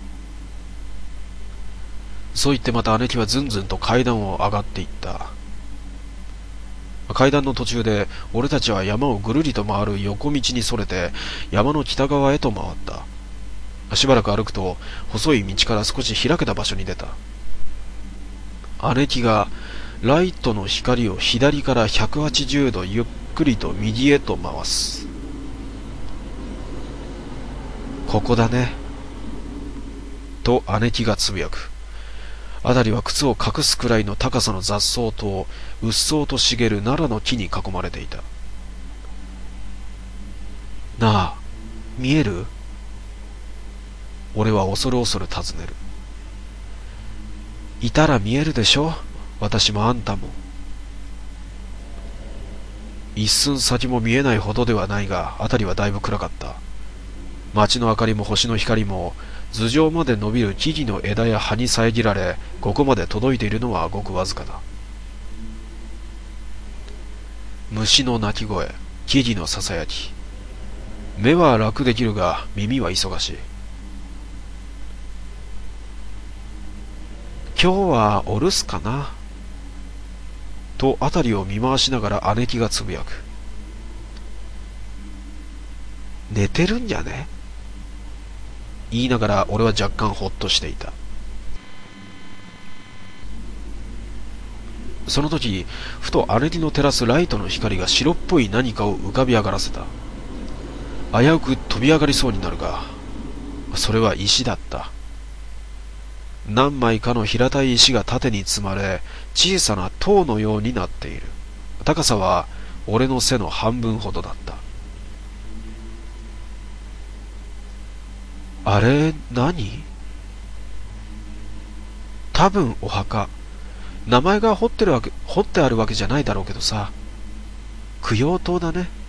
そう言ってまた姉貴はずんずんと階段を上がっていった。階段の途中で俺たちは山をぐるりと回る横道にそれて山の北側へと回った。しばらく歩くと細い道から少し開けた場所に出た。姉貴がライトの光を左からひゃくはちじゅうどゆっくりと右へと回す。ここだね。と姉貴がつぶやく。辺りは靴を隠すくらいの高さの雑草とうっそうと茂る奈良の木に囲まれていた。なあ、見える？俺は恐る恐る尋ねる。いたら見えるでしょ？私もあんたも。一寸先も見えないほどではないが、辺りはだいぶ暗かった。街の明かりも星の光も頭上まで伸びる木々の枝や葉に遮られ、ここまで届いているのはごくわずかだ。虫の鳴き声、木々のささやき。目は楽できるが耳は忙しい。今日はお留守かなと辺りを見回しながら姉貴がつぶやく。寝てるんじゃね？言いながら俺は若干ほっとしていた。その時、ふと姉貴の照らすライトの光が白っぽい何かを浮かび上がらせた。危うく飛び上がりそうになるが、それは石だった。何枚かの平たい石が縦に積まれ、小さな塔のようになっている。高さは俺の背の半分ほどだった。あれ、何？多分お墓。名前が彫ってるわけ、彫ってあるわけじゃないだろうけどさ。供養塔だね。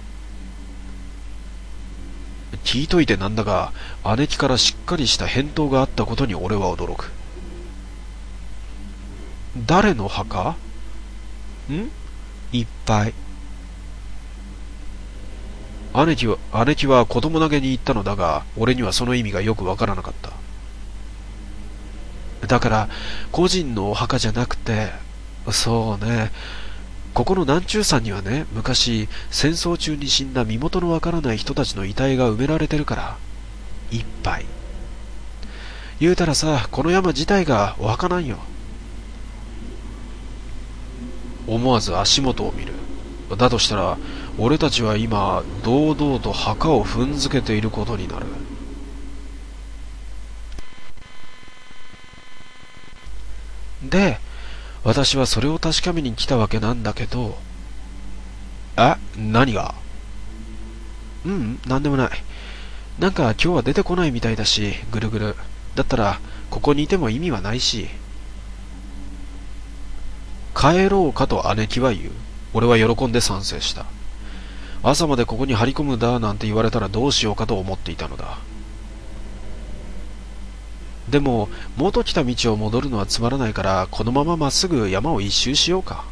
聞いといてなんだが、姉貴からしっかりした返答があったことに俺は驚く。誰の墓？ん？いっぱい。姉貴は、姉貴は子供投げに言ったのだが、俺にはその意味がよくわからなかった。だから、個人のお墓じゃなくて、そうね、ここの南中山にはね、昔、戦争中に死んだ身元のわからない人たちの遺体が埋められてるから、いっぱい。言うたらさ、この山自体がお墓なんよ。思わず足元を見る。だとしたら、俺たちは今、堂々と墓を踏んづけていることになる。で、私はそれを確かめに来たわけなんだけど。え？何が？うん、なんでもない。なんか今日は出てこないみたいだし、ぐるぐる。だったら、ここにいても意味はないし。帰ろうかと姉貴は言う。俺は喜んで賛成した。朝までここに張り込むだなんて言われたらどうしようかと思っていたのだ。でも元来た道を戻るのはつまらないから、このまままっすぐ山を一周しようか。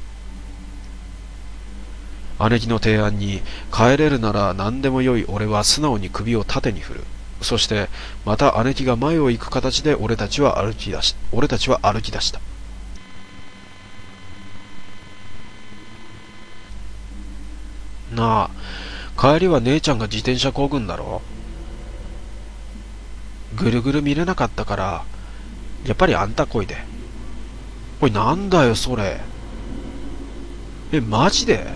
姉貴の提案に帰れるなら何でもよい俺は素直に首を縦に振る。そしてまた姉貴が前を行く形で俺たちは歩き出し俺たちは歩き出した。なあ、帰りは姉ちゃんが自転車こぐんだろ？ぐるぐる見れなかったから、やっぱりあんたこいで。おい、なんだよそれ。え、マジで？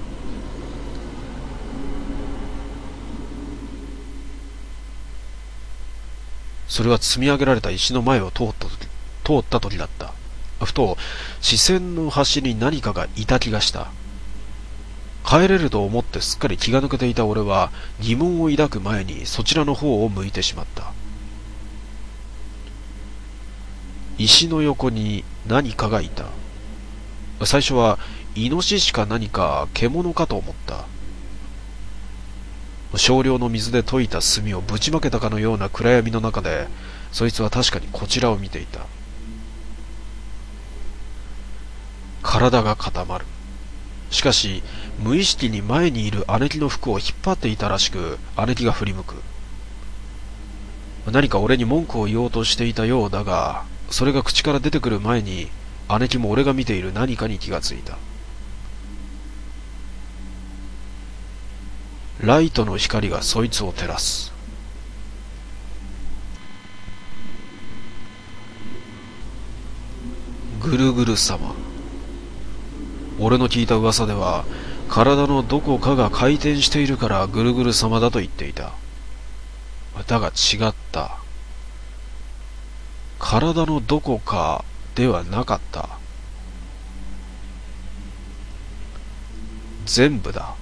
それは積み上げられた石の前を通った時、通った時だった。ふと視線の端に何かがいた気がした。帰れると思ってすっかり気が抜けていた俺は疑問を抱く前にそちらの方を向いてしまった。 石の横に何かがいた。最初はイノシシか何か獣かと思った。少量の水で溶いた炭をぶちまけたかのような暗闇の中で、そいつは確かにこちらを見ていた。体が固まる。しかし無意識に前にいる姉貴の服を引っ張っていたらしく、姉貴が振り向く。何か俺に文句を言おうとしていたようだが、それが口から出てくる前に姉貴も俺が見ている何かに気がついた。ライトの光がそいつを照らす。ぐるぐる様。俺の聞いた噂では、体のどこかが回転しているからぐるぐる様だと言っていた。だが違った。体のどこかではなかった。全部だ。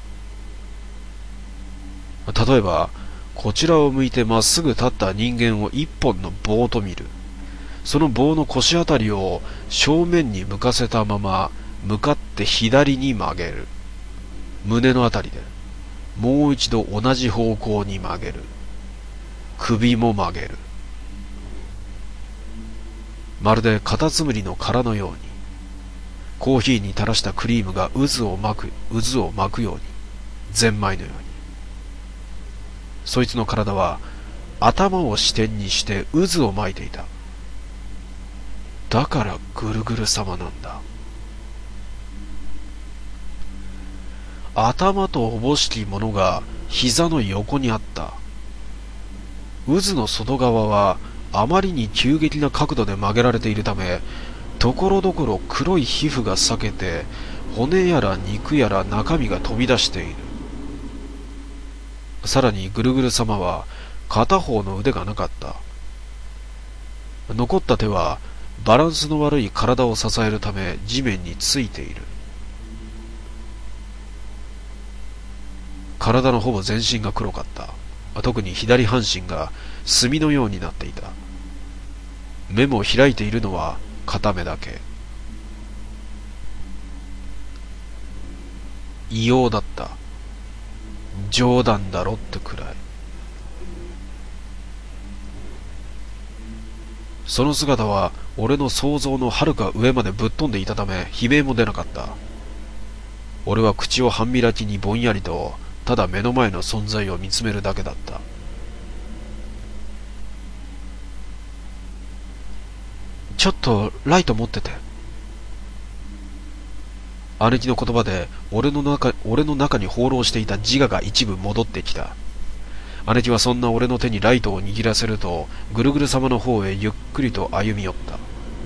例えば、こちらを向いてまっすぐ立った人間を一本の棒と見る。その棒の腰あたりを正面に向かせたまま、向かって左に曲げる。胸のあたりで、もう一度同じ方向に曲げる。首も曲げる。まるでカタツムリの殻のように、コーヒーに垂らしたクリームが渦を巻く、渦を巻くように、ゼンマイのように。そいつの体は頭を支点にして渦を巻いていた。だからぐるぐる様なんだ。頭とおぼしきものが膝の横にあった。渦の外側はあまりに急激な角度で曲げられているため、ところどころ黒い皮膚が裂けて、骨やら肉やら中身が飛び出している。さらにぐるぐる様は片方の腕がなかった。残った手はバランスの悪い体を支えるため地面についている。体のほぼ全身が黒かった。特に左半身が炭のようになっていた。目も開いているのは片目だけ。異様だった。冗談だろってくらい。その姿は俺の想像のはるか上までぶっ飛んでいたため悲鳴も出なかった。俺は口を半開きにぼんやりとただ目の前の存在を見つめるだけだった。ちょっとライト持ってて。姉貴の言葉で俺の中、俺の中に放浪していた自我が一部戻ってきた。姉貴はそんな俺の手にライトを握らせると、ぐるぐる様の方へゆっくりと歩み寄った。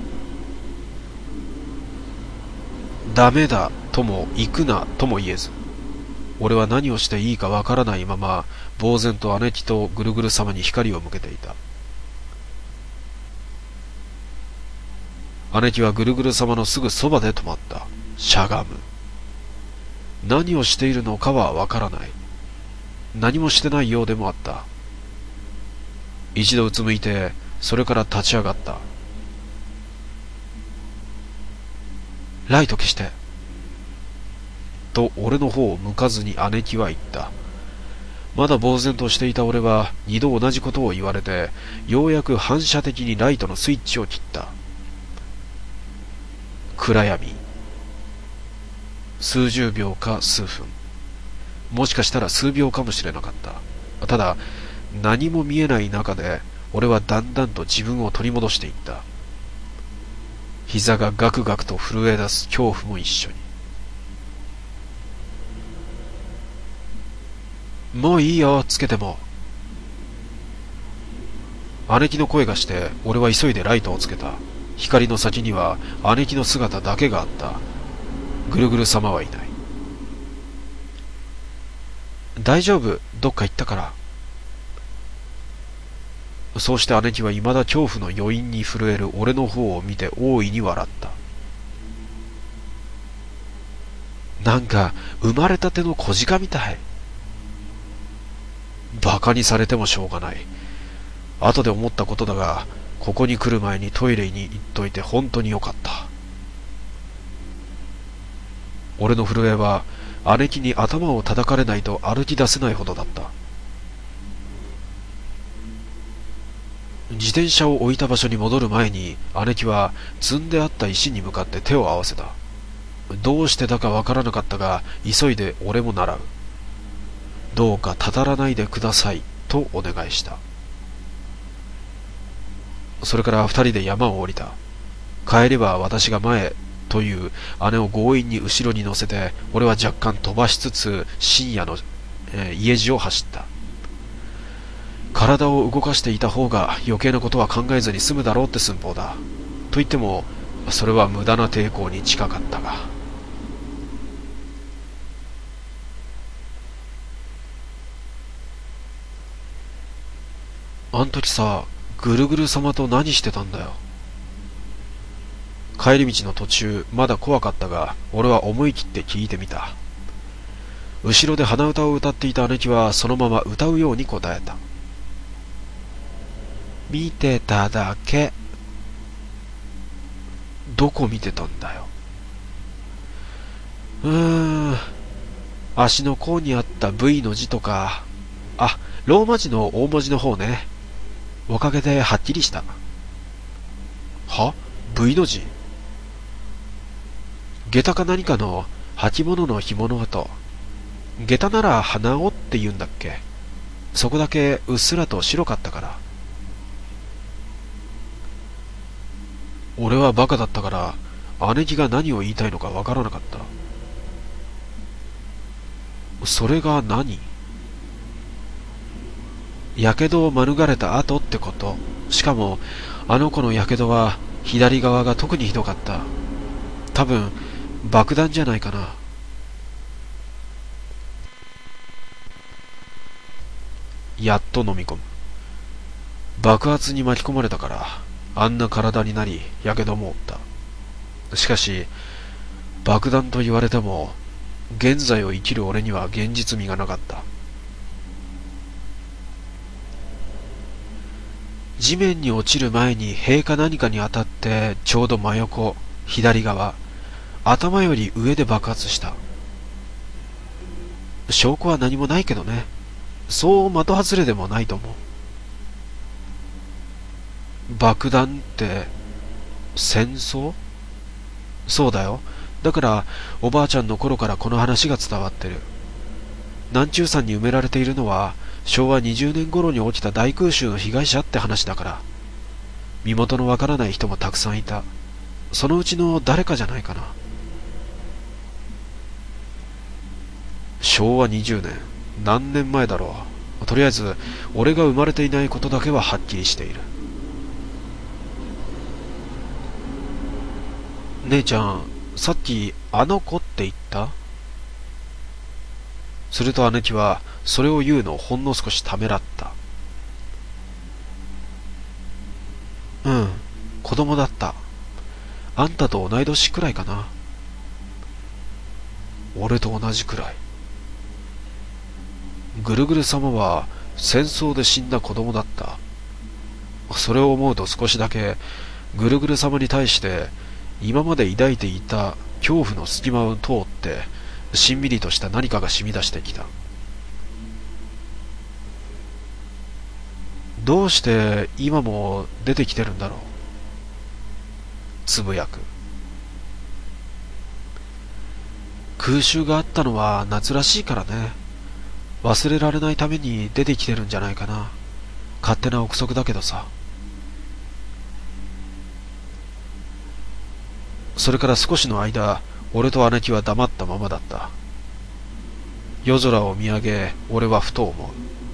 ダメだとも行くなとも言えず、俺は何をしていいかわからないまま、呆然と姉貴とぐるぐる様に光を向けていた。姉貴はぐるぐる様のすぐそばで止まった。しゃがむ。何をしているのかはわからない。何もしてないようでもあった。一度うつむいて、それから立ち上がった。ライト消して。と俺の方を向かずに姉貴は言った。まだ呆然としていた俺は二度同じことを言われて、ようやく反射的にライトのスイッチを切った。暗闇。数十秒か数分、もしかしたら数秒かもしれなかった。ただ何も見えない中で俺はだんだんと自分を取り戻していった。膝がガクガクと震え出す恐怖も一緒に。もういいよ、つけても。姉貴の声がして俺は急いでライトをつけた。光の先には姉貴の姿だけがあった。ぐるぐる様はいない。大丈夫、どっか行ったから。そうして姉貴は未だ恐怖の余韻に震える俺の方を見て大いに笑った。なんか生まれたての小鹿みたい。バカにされてもしょうがない。後で思ったことだが、 ここに来る前にトイレに行っといて本当によかった。俺の震えは姉貴に頭を叩かれないと歩き出せないほどだった。自転車を置いた場所に戻る前に姉貴は積んであった石に向かって手を合わせた。どうしてだかわからなかったが、急いで俺も習う。どうかたたらないでくださいとお願いした。それから二人で山を降りた。帰りは私が前という姉を強引に後ろに乗せて、俺は若干飛ばしつつ深夜の、えー、家路を走った。体を動かしていた方が余計なことは考えずに済むだろうって寸法だ。と言ってもそれは無駄な抵抗に近かったが。あん時さ、ぐるぐる様と何してたんだよ。帰り道の途中まだ怖かったが、俺は思い切って聞いてみた。後ろで鼻歌を歌っていた姉貴はそのまま歌うように答えた。見てただけ。どこ見てたんだよ。うーん、足の甲にあった ブイ の字とか、あ、ローマ字の大文字の方ね。おかげではっきりした。は？ ブイ の字？下駄か何かの履物の紐の跡。下駄なら鼻緒って言うんだっけ。そこだけうっすらと白かったから。俺はバカだったから姉貴が何を言いたいのかわからなかった。それが何？やけどを免れた後ってこと。しかもあの子のやけどは左側が特にひどかった。多分爆弾じゃないかな。やっと飲み込む。爆発に巻き込まれたからあんな体になりやけども負った。しかし爆弾と言われても現在を生きる俺には現実味がなかった。地面に落ちる前に塀か何かに当たってちょうど真横左側頭より上で爆発した。証拠は何もないけどね。そう的外れでもないと思う。爆弾って戦争？そうだよ。だからおばあちゃんの頃からこの話が伝わってる。南中山に埋められているのはしょうわにじゅうねん頃に起きた大空襲の被害者って話だから。身元のわからない人もたくさんいた。そのうちの誰かじゃないかな。しょうわにじゅうねん、何年前だろう。とりあえず俺が生まれていないことだけははっきりしている。姉ちゃん、さっきあの子って言った？すると姉貴はそれを言うのをほんの少しためらった。うん、子供だった。あんたと同い年くらいかな。俺と同じくらい。ぐるぐる様は戦争で死んだ子供だった。それを思うと少しだけぐるぐる様に対して今まで抱いていた恐怖の隙間を通ってしんみりとした何かが染み出してきた。どうして今も出てきてるんだろう。つぶやく。空襲があったのは夏らしいからね。忘れられないために出てきてるんじゃないかな。勝手な憶測だけどさ。それから少しの間俺と姉貴は黙ったままだった。夜空を見上げ俺はふと思う。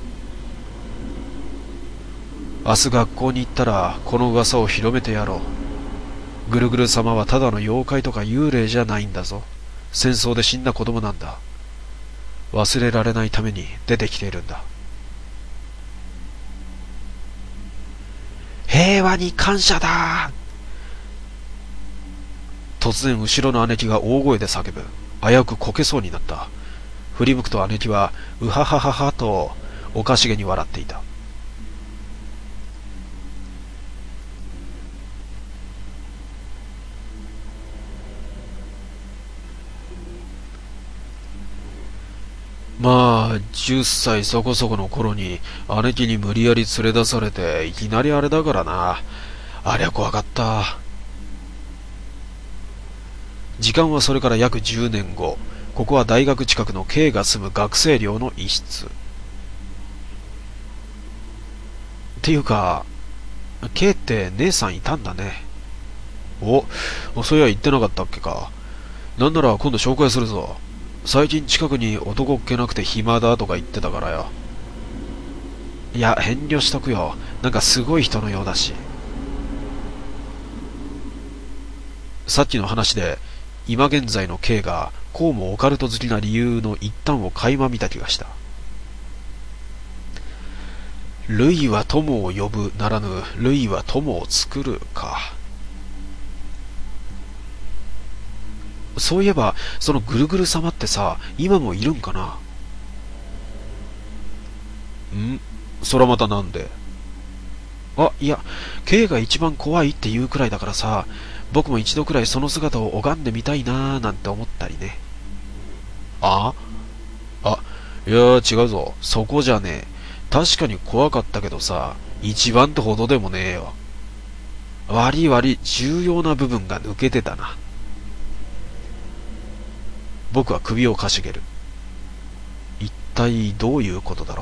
明日学校に行ったらこの噂を広めてやろう。ぐるぐる様はただの妖怪とか幽霊じゃないんだぞ。戦争で死んだ子供なんだ。忘れられないために出てきているんだ。平和に感謝だ。突然後ろの姉貴が大声で叫ぶ。危うくこけそうになった。振り向くと姉貴はうははははとおかしげに笑っていた。 じゅっさいそこそこの頃に姉貴に無理やり連れ出されていきなりあれだからな。ありゃ怖かった。時間はそれから約じゅうねんご、ここは大学近くの K が住む学生寮の一室。っていうか、K って姉さんいたんだね。お、そういや言ってなかったっけか。なんなら今度紹介するぞ。最近近くに男っ気なくて暇だとか言ってたからよ。いや、遠慮しとくよ。なんかすごい人のようだし。さっきの話で、今現在の K がこうもオカルト好きな理由の一端を垣間見た気がした。類は友を呼ぶならぬ、類は友を作るか。そういえば、そのぐるぐる様ってさ、今もいるんかな。ん？そらまたなんで？あ、いや、K が一番怖いって言うくらいだからさ、僕も一度くらいその姿を拝んでみたいなーなんて思ったりね。ああ、いやー違うぞ。そこじゃねえ。確かに怖かったけどさ、一番ってほどでもねえよ。悪い悪い、重要な部分が抜けてたな。僕は首をかしげる。一体どういうことだろう。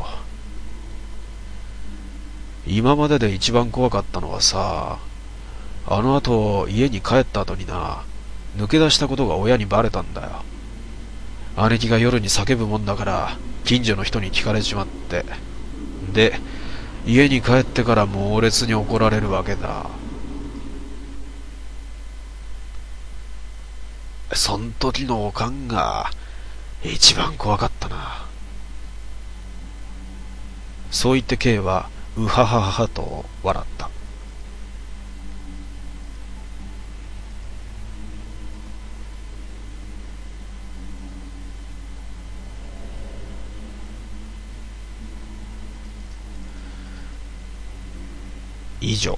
今までで一番怖かったのはさ、あの後家に帰った後にな、抜け出したことが親にバレたんだよ。姉貴が夜に叫ぶもんだから近所の人に聞かれちまって、で家に帰ってから猛烈に怒られるわけだ。そん時のおかんが一番怖かったな。そう言って K はうはははと笑った。以上、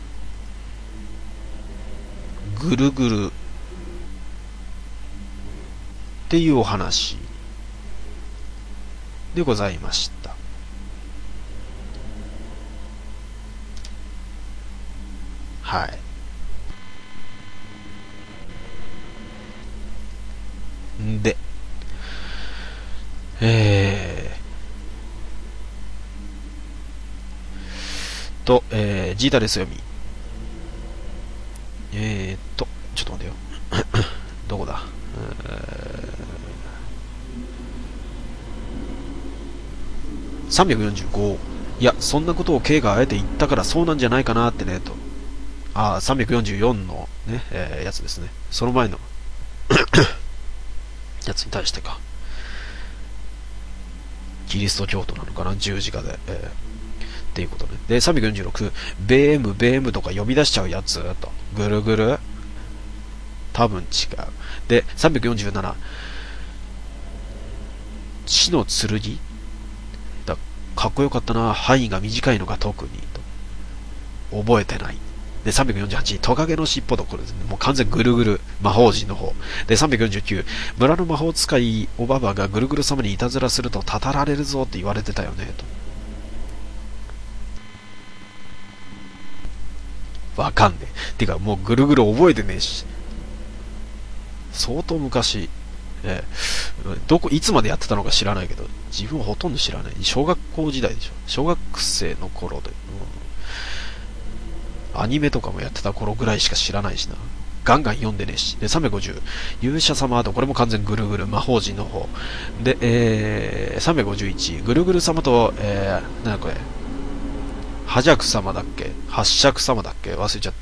ぐるぐるっていうお話でございました。はい。で、えーと、えー、ジータです読み。えーと、ちょっと待てよ。どこだ、さんびゃくよんじゅうご。いや、そんなことを K があえて言ったからそうなんじゃないかなってね、と。ああ、さんびゃくよんじゅうよんのね、えー、やつですね。その前のやつに対してか。キリスト教徒なのかな、十字架で。えー、っていうことね。で、さんびゃくよんじゅうろく、ベーム、ベームとか呼び出しちゃうやつと。ぐるぐる多分違う。で、さんびゃくよんじゅうなな、死の剣だ、かっこよかったな、範囲が短いのが特にと。覚えてない。で、さんびゃくよんじゅうはち、トカゲの尻尾と、これですね。もう完全ぐるぐる、魔法陣の方。で、さんびゃくよんじゅうきゅう、村の魔法使いおばばがぐるぐる様にいたずらするとたたられるぞって言われてたよね、と。わかんねえ。てか、もうぐるぐる覚えてねえし。相当昔、ええ、どこ、いつまでやってたのか知らないけど、自分はほとんど知らない。小学校時代でしょ。小学生の頃で。うん、アニメとかもやってた頃ぐらいしか知らないしな。ガンガン読んでねえし。で、さんびゃくごじゅう。勇者様と、これも完全ぐるぐる、魔法陣の方。で、えー、さんびゃくごじゅういち。ぐるぐる様と、えー、なんだこれ。ハジャク様だっけ、八尺様だっけ、忘れちゃった。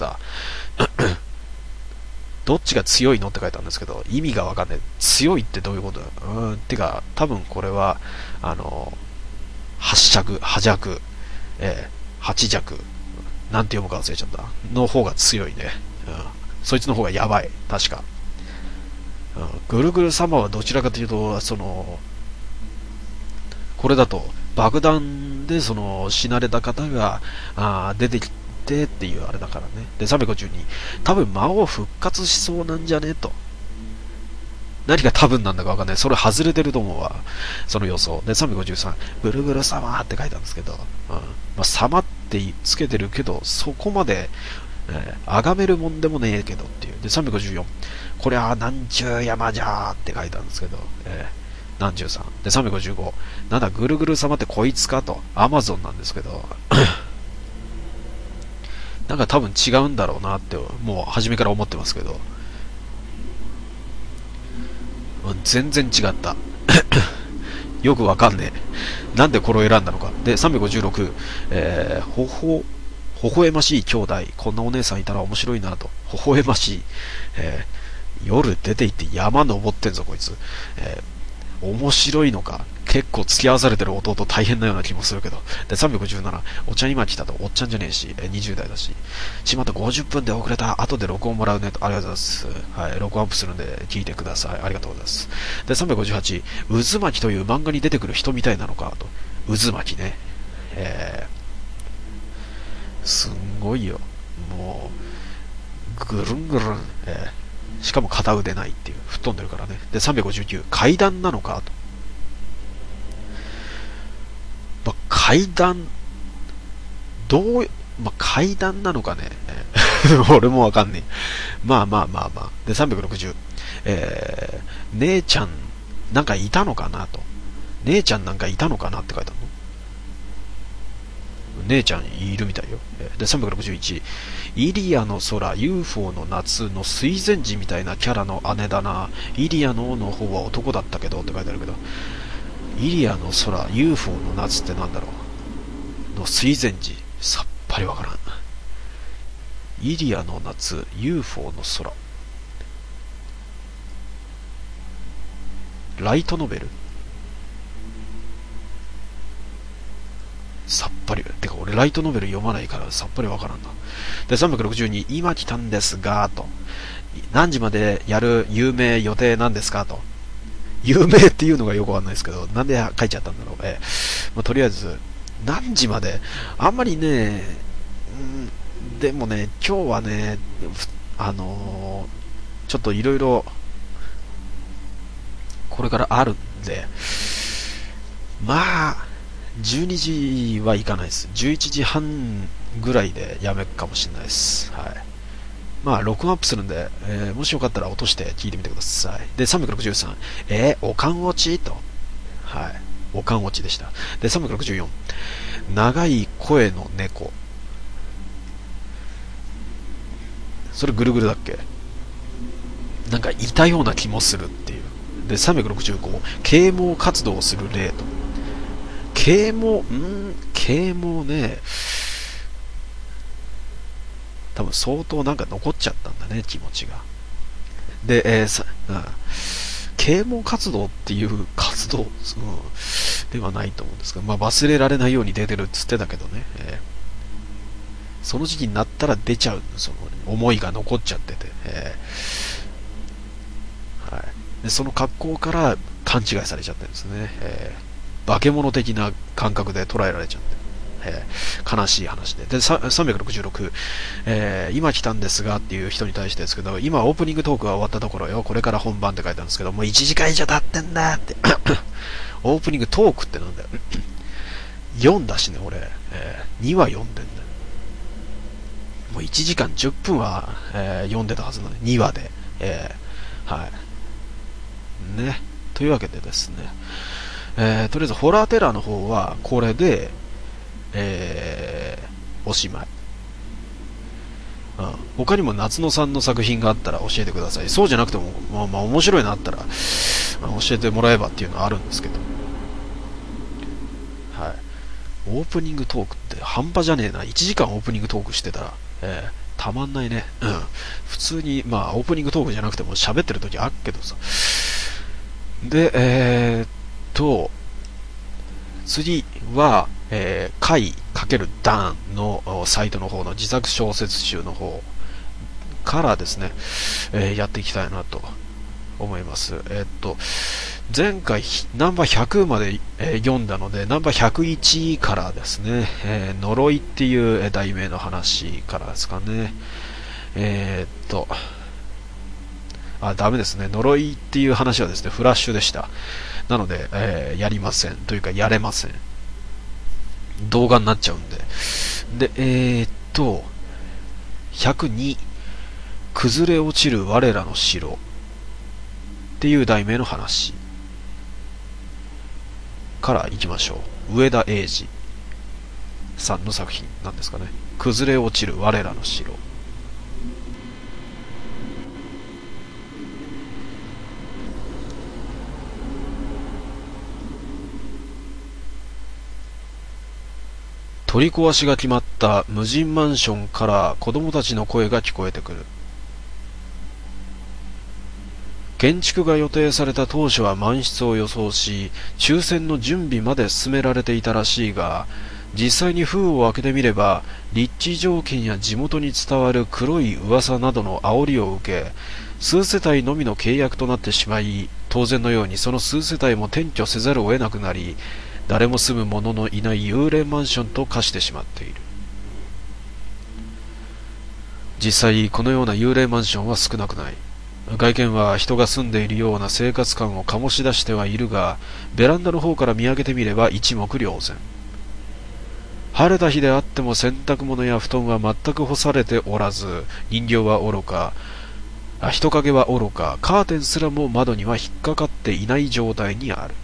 どっちが強いのって書いたんですけど、意味がわかんない。強いってどういうことだ。うーん、てか、多分これは、あの、八尺、八尺、えー、八尺、なんて読むか忘れちゃった。の方が強いね。うん。そいつの方がやばい。確か。うん。ぐるぐる様はどちらかというと、その、これだと、爆弾でその死なれた方があ出てきてっていうあれだからね。で、さんびゃくごじゅうに、多分魔王復活しそうなんじゃねと。 何が多分なんだかわかんない。それ外れてると思うわ。その予想。で、さんびゃくごじゅうさん、ぐるぐる様って書いたんですけど、うん。まあ、様ってつけてるけど、そこまで、えー、崇めるもんでもねえけどっていう。で、さんびゃくごじゅうよん、これはなんちゅう山じゃーって書いたんですけど、えー、なんちゅうさん。で、さんびゃくごじゅうご、なんだ、ぐるぐる様ってこいつかと。アマゾンなんですけど、なんか多分違うんだろうなって、もう初めから思ってますけど、全然違った。よくわかんねえ。なんでこれを選んだのか。で、さんびゃくごじゅうろく、えー、ほほ、微笑ましい兄弟。こんなお姉さんいたら面白いなと。微笑ましい。えー、夜出て行って山登ってんぞ、こいつ。えー、面白いのか。結構付き合わされてる弟大変なような気もするけど。で、さんびゃくごじゅうなな、お茶今来たと。おっちゃんじゃねえし、にじゅう代だし。しまったごじゅっぷんで遅れた。後で録音もらうねと。ありがとうございます。はい、録音アップするんで聞いてください。ありがとうございます。で、さんびゃくごじゅうはち、渦巻きという漫画に出てくる人みたいなのかと。渦巻きね。えー、すんごいよ。もう、ぐるんぐるん。えー、しかも片腕ないっていう。吹っ飛んでるからね。で、さんびゃくごじゅうきゅう、階段なのかと。まあ、階段、どう、まあ、階段なのかね。俺もわかんねえ。まあまあまあまあ。で、さんびゃくろくじゅう。えー、姉ちゃん、なんかいたのかなと。姉ちゃんなんかいたのかなって書いてあるの。姉ちゃんいるみたいよ。で、さんびゃくろくじゅういち。イリアの空、ユーフォー の夏の水前寺みたいなキャラの姉だな。イリアのの方は男だったけどって書いてあるけど。イリアの空、ユーフォー の夏ってなんだろう。の水前寺。さっぱりわからん。イリアの夏、ユーフォー の空。ライトノベル、さっぱり。てか俺ライトノベル読まないからさっぱりわからんな。で、さんびゃくろくじゅうに、今来たんですが、と。何時までやる有名予定なんですかと。有名っていうのがよくわかんないですけど、なんで書いちゃったんだろう。えー、まあ、とりあえず、何時まで、あんまりね、んでもね、今日はね、あのー、ちょっといろいろ、これからあるんで、まあ、じゅうにじはいかないです。じゅういちじはんぐらいでやめるかもしれないです。はい。まあ、録音アップするんで、えー、もしよかったら落として聞いてみてください。で、さんびゃくろくじゅうさん、えー、おかん落ちと。はい。おかん落ちでした。で、さんびゃくろくじゅうよん、長い声の猫。それぐるぐるだっけ。なんかいたような気もするっていう。で、さんびゃくろくじゅうご、啓蒙活動をする例と。啓蒙、ん啓蒙ね、多分相当なんか残っちゃったんだね、気持ちが。で、えー、さ、うん、啓蒙活動っていう活動、うん、ではないと思うんですが、まあ忘れられないように出てるっつってたけどね、えー、その時期になったら出ちゃう、その思いが残っちゃってて、えー、はい。で、その格好から勘違いされちゃってるんですね。えー、化け物的な感覚で捉えられちゃって。えー、悲しい話で。で、さんびゃくろくじゅうろく、えー、今来たんですがっていう人に対してですけど、今オープニングトークが終わったところよ、これから本番って書いてあるんですけど、もういちじかん以上経ってんだって。オープニングトークってなんだよ。よんだしね、俺。えー、には読んでんだよ。もういちじかんじゅっぷんは、えー、読んでたはずなのに、にわで。えー、はい。ね。というわけでですね、えー、とりあえずホラーテラーの方は、これで、えー、おしまい。うん、他にも夏野さんの作品があったら教えてください。そうじゃなくても、まあ、まあ面白いのあったら、まあ、教えてもらえばっていうのはあるんですけど、はい。オープニングトークって半端じゃねえな。いちじかんオープニングトークしてたら、えー、たまんないね。うん。普通に、まあ、オープニングトークじゃなくても喋ってる時あるけどさ。で、えー、っと、次は、えー、回×ダンのサイトの方の自作小説集の方からですね、えー、やっていきたいなと思います。えー、っと、前回ナンバーひゃくまで、えー、読んだので、ナンバーひゃくいちからですね、えー、呪いっていう題名の話からですかね。えー、っと、 あ、ダメですね。呪いっていう話はですね、フラッシュでした。なので、えー、やりません。というか、やれません。動画になっちゃうんで。で、えー、っと、ひゃくに、崩れ落ちる我らの城っていう題名の話からいきましょう。上田英二さんの作品なんですかね。崩れ落ちる我らの城。取り壊しが決まった無人マンションから子供たちの声が聞こえてくる。建築が予定された当初は満室を予想し、抽選の準備まで進められていたらしいが、実際に封を開けてみれば、立地条件や地元に伝わる黒い噂などの煽りを受け、数世帯のみの契約となってしまい、当然のようにその数世帯も転居せざるを得なくなり、誰も住む者のいない幽霊マンションと化してしまっている。実際このような幽霊マンションは少なくない。外見は人が住んでいるような生活感を醸し出してはいるが、ベランダの方から見上げてみれば一目瞭然。晴れた日であっても洗濯物や布団は全く干されておらず、人形はおろか、あ人影はおろか、カーテンすらも窓には引っかかっていない状態にある。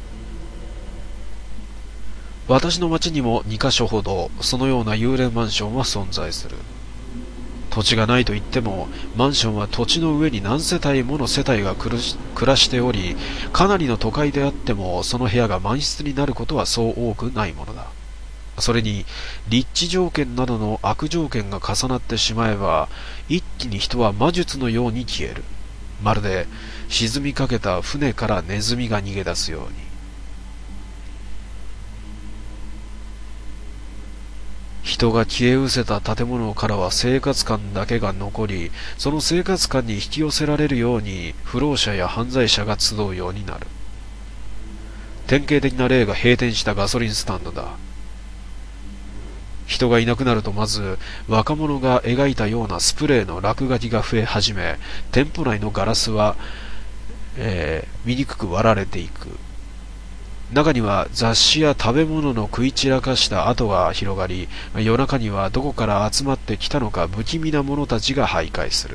私の町にもにカ所ほどそのような幽霊マンションは存在する。土地がないと言っても、マンションは土地の上に何世帯もの世帯が暮らしており、かなりの都会であってもその部屋が満室になることはそう多くないものだ。それに立地条件などの悪条件が重なってしまえば、一気に人は魔術のように消える。まるで沈みかけた船からネズミが逃げ出すように。人が消え失せた建物からは生活感だけが残り、その生活感に引き寄せられるように不老者や犯罪者が集うようになる。典型的な例が閉店したガソリンスタンドだ。人がいなくなるとまず若者が描いたようなスプレーの落書きが増え始め、店舗内のガラスは、えー、醜く割られていく。中には雑誌や食べ物の食い散らかした跡が広がり、夜中にはどこから集まってきたのか不気味な者たちが徘徊する。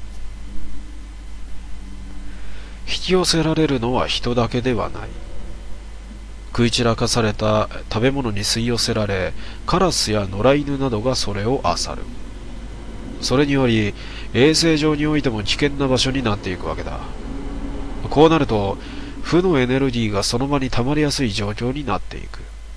引き寄せられるのは人だけではない。食い散らかされた食べ物に吸い寄せられ、カラスや野良犬などがそれを漁る。それにより衛生上においても危険な場所になっていくわけだ。こうなると負のエネルギーがその場に溜まりやすい状況になっていく。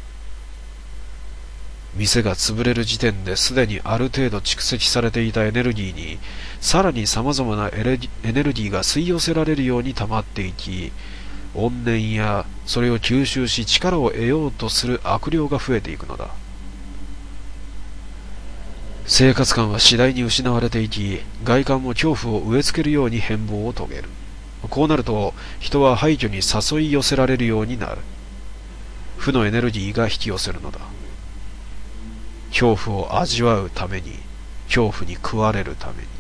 店が潰れる時点ですでにある程度蓄積されていたエネルギーに、さらに様々なエネルギーが吸い寄せられるように溜まっていき、怨念やそれを吸収し力を得ようとする悪霊が増えていくのだ。生活感は次第に失われていき、外観も恐怖を植え付けるように変貌を遂げる。こうなると人は廃墟に誘い寄せられるようになる。負のエネルギーが引き寄せるのだ。恐怖を味わうために、恐怖に食われるために。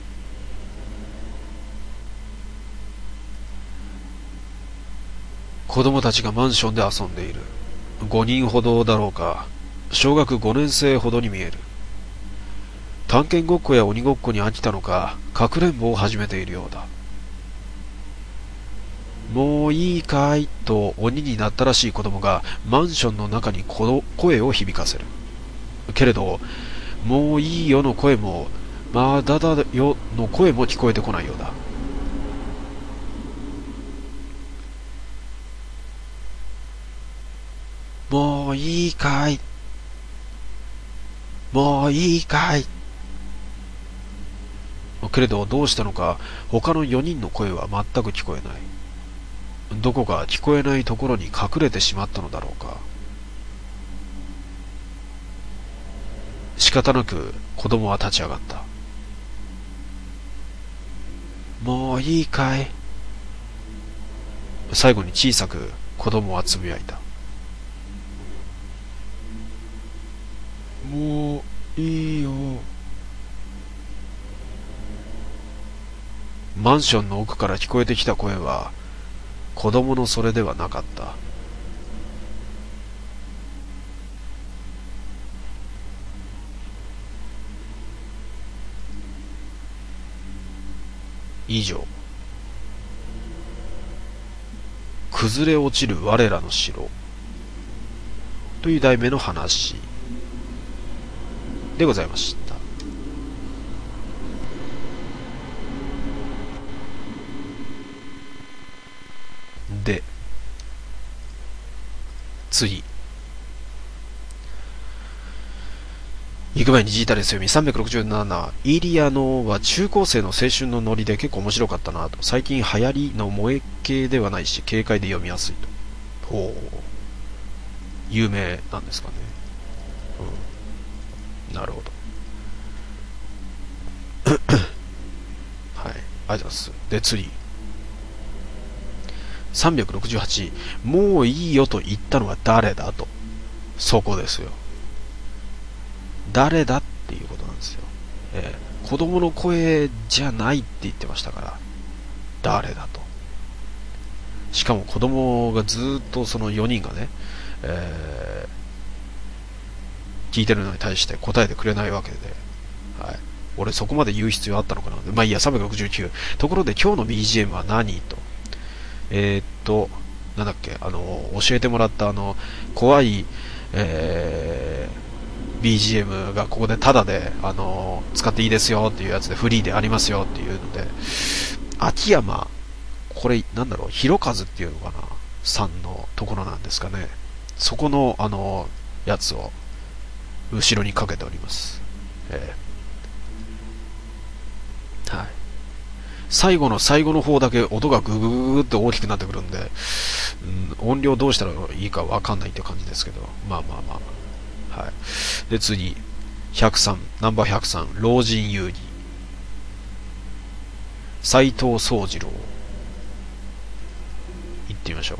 子供たちがマンションで遊んでいる。ごにんほどだろうか。小学ごねん生ほどに見える。探検ごっこや鬼ごっこに飽きたのか、かくれんぼを始めているようだ。もういいかいと鬼になったらしい子供がマンションの中に声を響かせる。けれど、もういいよの声も、まだだよの声も聞こえてこないようだ。もういいかい、もういいかい。けれどどうしたのか他のよにんの声は全く聞こえない。どこか聞こえないところに隠れてしまったのだろうか。仕方なく子供は立ち上がった。もういいかい。最後に小さく子供はつぶやいた。もういいよ。 マンションの奥から聞こえてきた声は子供のそれではなかった。以上。崩れ落ちる我らの城という題名の話でございました。で、次。行く前にジータです読みさんびゃくろくじゅうなな。イリアノは中高生の青春のノリで結構面白かったなと。最近流行りの萌え系ではないし、軽快で読みやすいと。ほう。有名なんですかね。うん。なるほど。はい。ありがとうございます。で、次。さんびゃくろくじゅうはち。もういいよと言ったのは誰だと。そこですよ。誰だっていうことなんですよ。えー、子供の声じゃないって言ってましたから、誰だと。しかも子供がずっとそのよにんがね、えー、聞いてるのに対して答えてくれないわけで、はい、俺そこまで言う必要あったのかな。まあいいや、さんびゃくろくじゅうきゅう。ところで今日の ビージーエム は何と。えー、っと、なんだっけ、あの、教えてもらったあの、怖い、えー、ビージーエム がここでタダで、あのー、使っていいですよっていうやつでフリーでありますよっていうので、秋山、これなんだろう、ひろかずっていうのかな、さんのところなんですかね。そこの、あのー、やつを後ろにかけております。えー、はい。最後の最後の方だけ音がググググって大きくなってくるんで、うん、音量どうしたらいいかわかんないって感じですけど、まあまあまあ。はい。で、次、ひゃくさん、ナンバーひゃくさん、老人遊戯。斎藤宗次郎。行ってみましょう。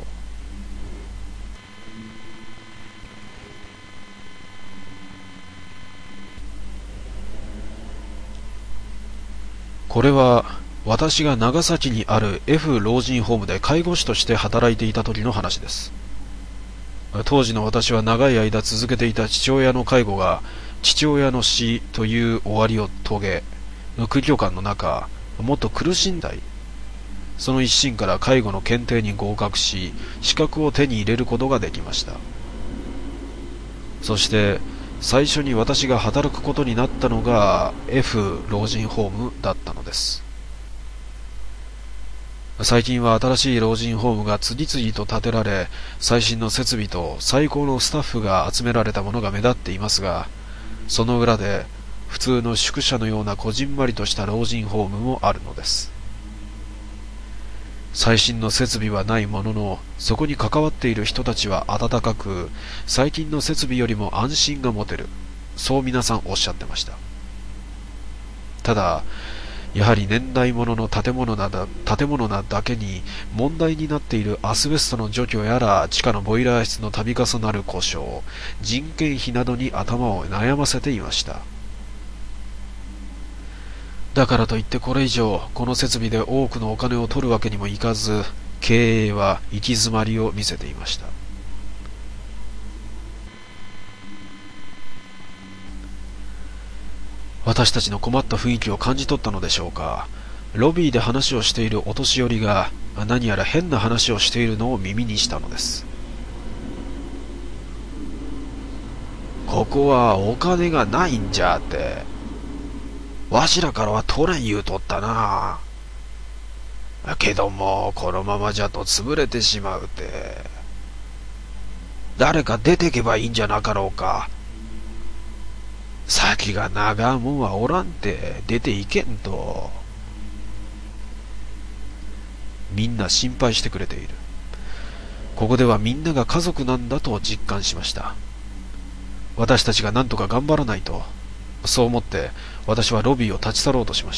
これは、私が長崎にある F 老人ホームで介護士として働いていた時の話です。当時の私は長い間続けていた父親の介護が父親の死という終わりを遂げ、空虚感の中、もっと苦しんだい。その一心から介護の検定に合格し、資格を手に入れることができました。そして最初に私が働くことになったのが F 老人ホームだったのです。最近は新しい老人ホームが次々と建てられ、最新の設備と最高のスタッフが集められたものが目立っていますが、その裏で普通の宿舎のようなこじんまりとした老人ホームもあるのです。最新の設備はないものの、そこに関わっている人たちは温かく、最近の設備よりも安心が持てる、そう皆さんおっしゃってました。ただやはり年代物の建物なだ建物なだけに問題になっているアスベストの除去やら地下のボイラー室の度重なる故障、人件費などに頭を悩ませていました。だからといってこれ以上この設備で多くのお金を取るわけにもいかず、経営は行き詰まりを見せていました。私たちの困った雰囲気を感じ取ったのでしょうか。ロビーで話をしているお年寄りが何やら変な話をしているのを耳にしたのです。ここはお金がないんじゃって、わしらからは取れん言うとったな。けどもこのままじゃと潰れてしまうて、誰か出てけばいいんじゃなかろうか。先が長もんはおらんて出ていけんと。みんな心配してくれている。ここではみんなが家族なんだと実感しました。私たちが何とか頑張らないと、そう思って私はロビーを立ち去ろうとしました。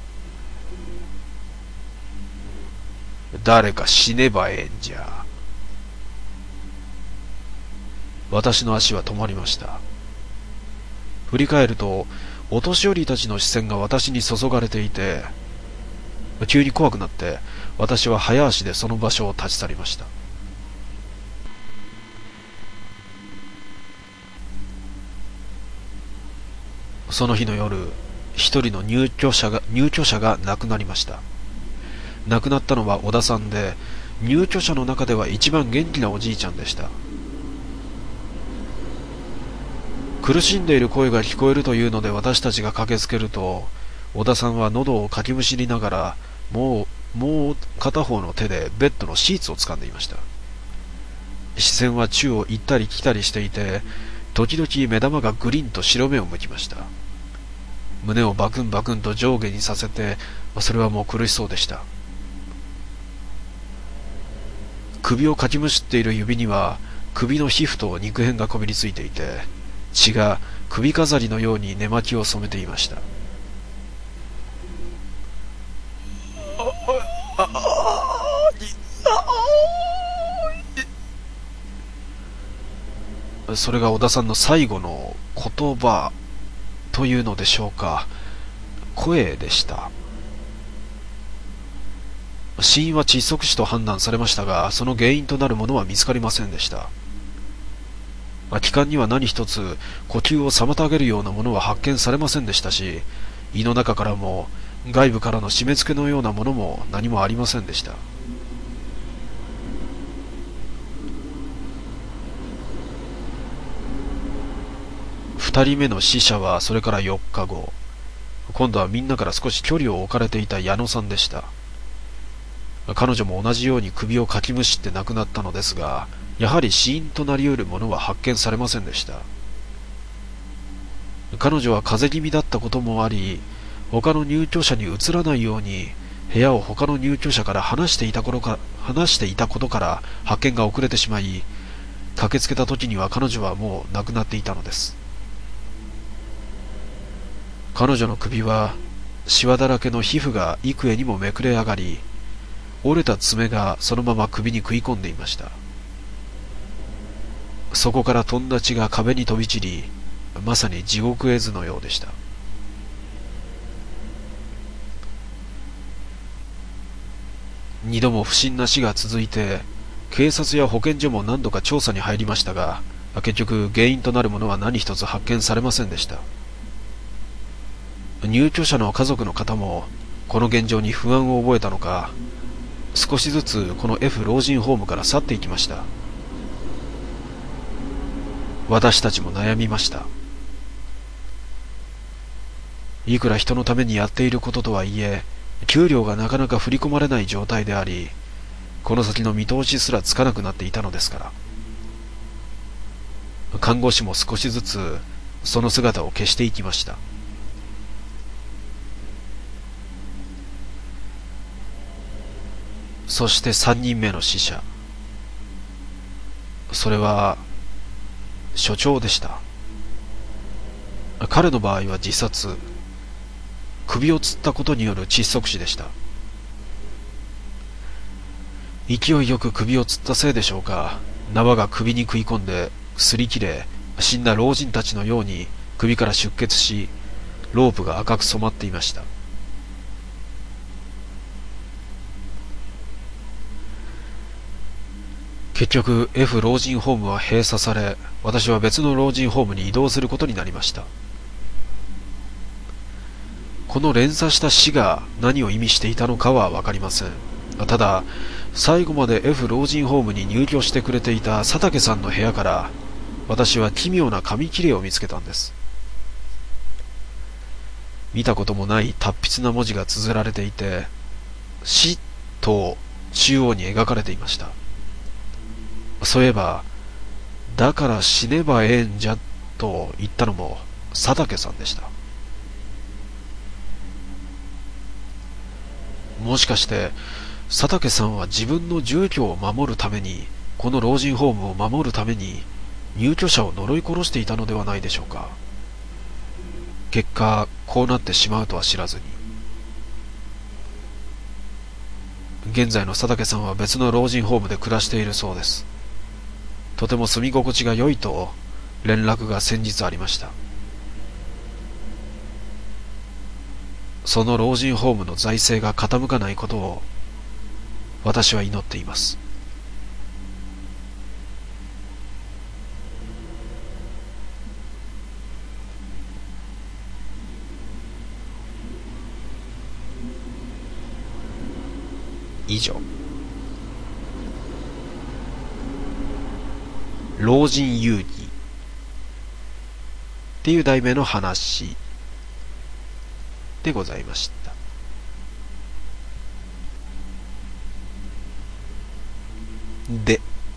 誰か死ねばええんじゃ。私の足は止まりました。振り返るとお年寄りたちの視線が私に注がれていて、 急に怖くなって、私は早足でその場所を立ち去りました。その日の夜、一人の入居者が入居者が亡くなりました。亡くなったのは小田さんで、入居者の中では一番元気なおじいちゃんでした。苦しんでいる声が聞こえるというので私たちが駆けつけると、小田さんは喉をかきむしりながら、もう、もう片方の手でベッドのシーツを掴んでいました。視線は宙を行ったり来たりしていて、時々目玉がグリンと白目を向きました。胸をバクンバクンと上下にさせて、それはもう苦しそうでした。首をかきむしっている指には、首の皮膚と肉片がこびりついていて、血が首飾りのように寝巻きを染めていました。それが小田さんの最後の言葉というのでしょうか、声でした。死因は窒息死と判断されましたが、その原因となるものは見つかりませんでした。気管には何一つ呼吸を妨げるようなものは発見されませんでしたし、胃の中からも外部からの締め付けのようなものも何もありませんでした。二人目の死者はそれからよっかご、今度はみんなから少し距離を置かれていた矢野さんでした。彼女も同じように首をかきむしって亡くなったのですが、やはり死因となり得るものは発見されませんでした。彼女は風邪気味だったこともあり、他の入居者に移らないように部屋を他の入居者から離していた頃か離していたことから発見が遅れてしまい、駆けつけた時には彼女はもう亡くなっていたのです。彼女の首はシワだらけの皮膚が幾重にもめくれ上がり、折れた爪がそのまま首に食い込んでいました。そこから飛んだ血が壁に飛び散り、まさに地獄絵図のようでした。二度も不審な死が続いて、警察や保健所も何度か調査に入りましたが、結局原因となるものは何一つ発見されませんでした。入居者の家族の方もこの現状に不安を覚えたのか、少しずつこの F 老人ホームから去っていきました。私たちも悩みました。いくら人のためにやっていることとはいえ、給料がなかなか振り込まれない状態であり、この先の見通しすらつかなくなっていたのですから。看護師も少しずつその姿を消していきました。そして三人目の死者、それは所長でした。彼の場合は自殺、首を吊ったことによる窒息死でした。勢いよく首を吊ったせいでしょうか、縄が首に食い込んで擦り切れ、死んだ老人たちのように首から出血し、ロープが赤く染まっていました。結局 F 老人ホームは閉鎖され、私は別の老人ホームに移動することになりました。この連鎖した死が何を意味していたのかは分かりません。ただ最後まで F 老人ホームに入居してくれていた佐竹さんの部屋から私は奇妙な紙切れを見つけたんです。見たこともない達筆な文字が綴られていて、死と中央に描かれていました。そういえば、だから死ねばええんじゃと言ったのも佐竹さんでした。もしかして佐竹さんは自分の住居を守るために、この老人ホームを守るために入居者を呪い殺していたのではないでしょうか。結果こうなってしまうとは知らずに、現在の佐竹さんは別の老人ホームで暮らしているそうです。とても住み心地が良いと連絡が先日ありました。 その老人ホームの財政が傾かないことを私は祈っています。以上。老人遊戯っていう題名の話でございました。で、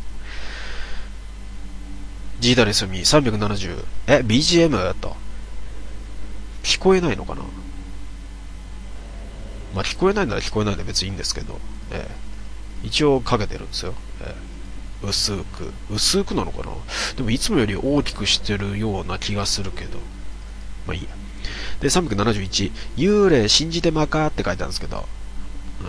ジーダレスミさんびゃくななじゅう、え、ビージーエム だと聞こえないのかな。まあ聞こえないなら聞こえないで別にいいんですけど、えー、一応かけてるんですよ。えー、薄く。薄くなのかな。でもいつもより大きくしてるような気がするけど。まあいいや。で、さんびゃくななじゅういち、幽霊信じてまかって書いてあるんですけど、うん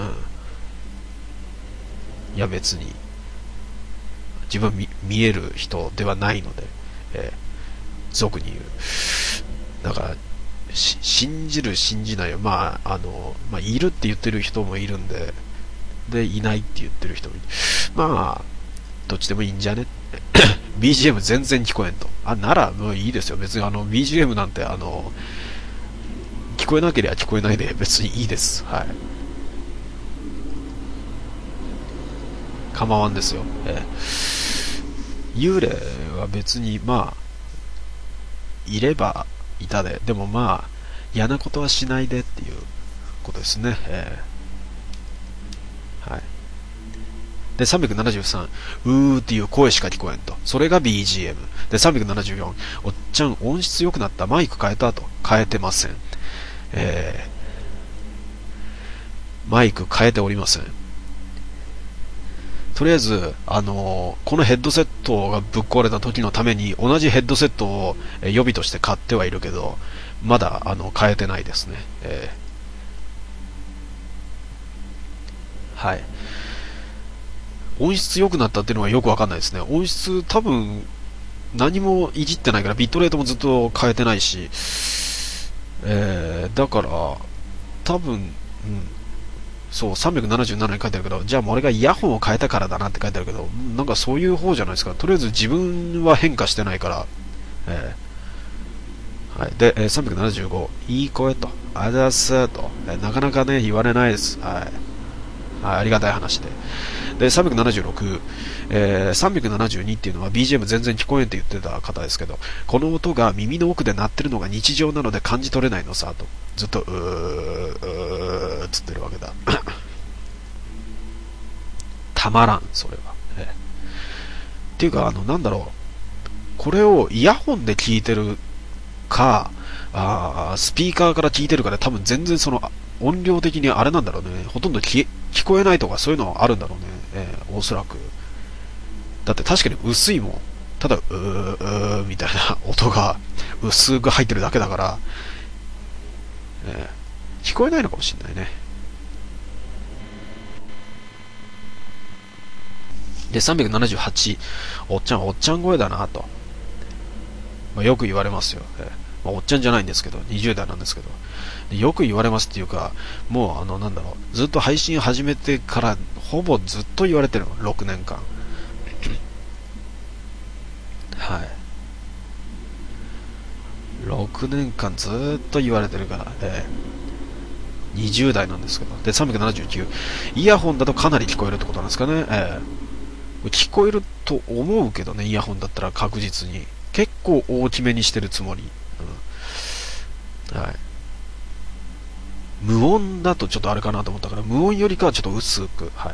。いや別に、自分 見, 見える人ではないので、えー、俗に言う。だから、信じる信じないよ、まああの、まあ、いるって言ってる人もいるんで、でいないって言ってる人もいる。まあどっちでもいいんじゃね。ビージーエム 全然聞こえんと。あ、ならもういいですよ。別にあの ビージーエム なんてあの聞こえなければ聞こえないで別にいいです。はい。構わんですよ。えー、幽霊は別にまあいればいたで、でもまあ嫌なことはしないでっていうことですね。えー、はい。でさんびゃくななじゅうさん、うーっていう声しか聞こえんと。それが ビージーエム。でさんびゃくななじゅうよん、おっちゃん音質良くなった、マイク変えたと。変えてません。えー、マイク変えておりません。とりあえず、あのー、このヘッドセットがぶっ壊れた時のために同じヘッドセットを予備として買ってはいるけど、まだあの変えてないですね。えー、はい。音質良くなったっていうのはよくわかんないですね。音質多分何もいじってないから、ビットレートもずっと変えてないし、えー、だから多分、うん、そう、さんびゃくななじゅうななに書いてあるけど、じゃあもう俺がイヤホンを変えたからだなって書いてあるけど、なんかそういう方じゃないですか。とりあえず自分は変化してないから、えー、はい。で、えー、さんびゃくななじゅうご、いい声と、あざすと、えー、なかなかね、言われないです。はい。はい、ありがたい話で。で、さんびゃくななじゅうろく、えー、さんびゃくななじゅうにっていうのは ビージーエム 全然聞こえんって言ってた方ですけど、この音が耳の奥で鳴ってるのが日常なので感じ取れないのさ、と。ずっと、うー、うー、つってるわけだ。たまらん、それは。えー、っていうか、あの、なんだろう。これをイヤホンで聞いてるか、あスピーカーから聞いてるかで多分全然その音量的にあれなんだろうね。ほとんど聞聞こえないとかそういうのはあるんだろうね。えー、おそらく。だって確かに薄いもん。ただ、うー、うーみたいな音が薄く入ってるだけだから、えー、聞こえないのかもしれないね。で、さんびゃくななじゅうはち、おっちゃん、おっちゃん声だなと。まあ、よく言われますよ。えーまあ、おっちゃんじゃないんですけど、にじゅう代なんですけど。でよく言われますっていうか、もうあの、なんだろう、ずっと配信始めてから、ほぼずっと言われてるの、ろくねんかん。はい。ろくねんかんずーっと言われてるから、えー、にじゅう代なんですけど。で、さんびゃくななじゅうきゅう。イヤホンだとかなり聞こえるってことなんですかね。えー、聞こえると思うけどね、イヤホンだったら確実に。結構大きめにしてるつもり。うん、はい。無音だとちょっとあれかなと思ったから、無音よりかはちょっと薄く。はい。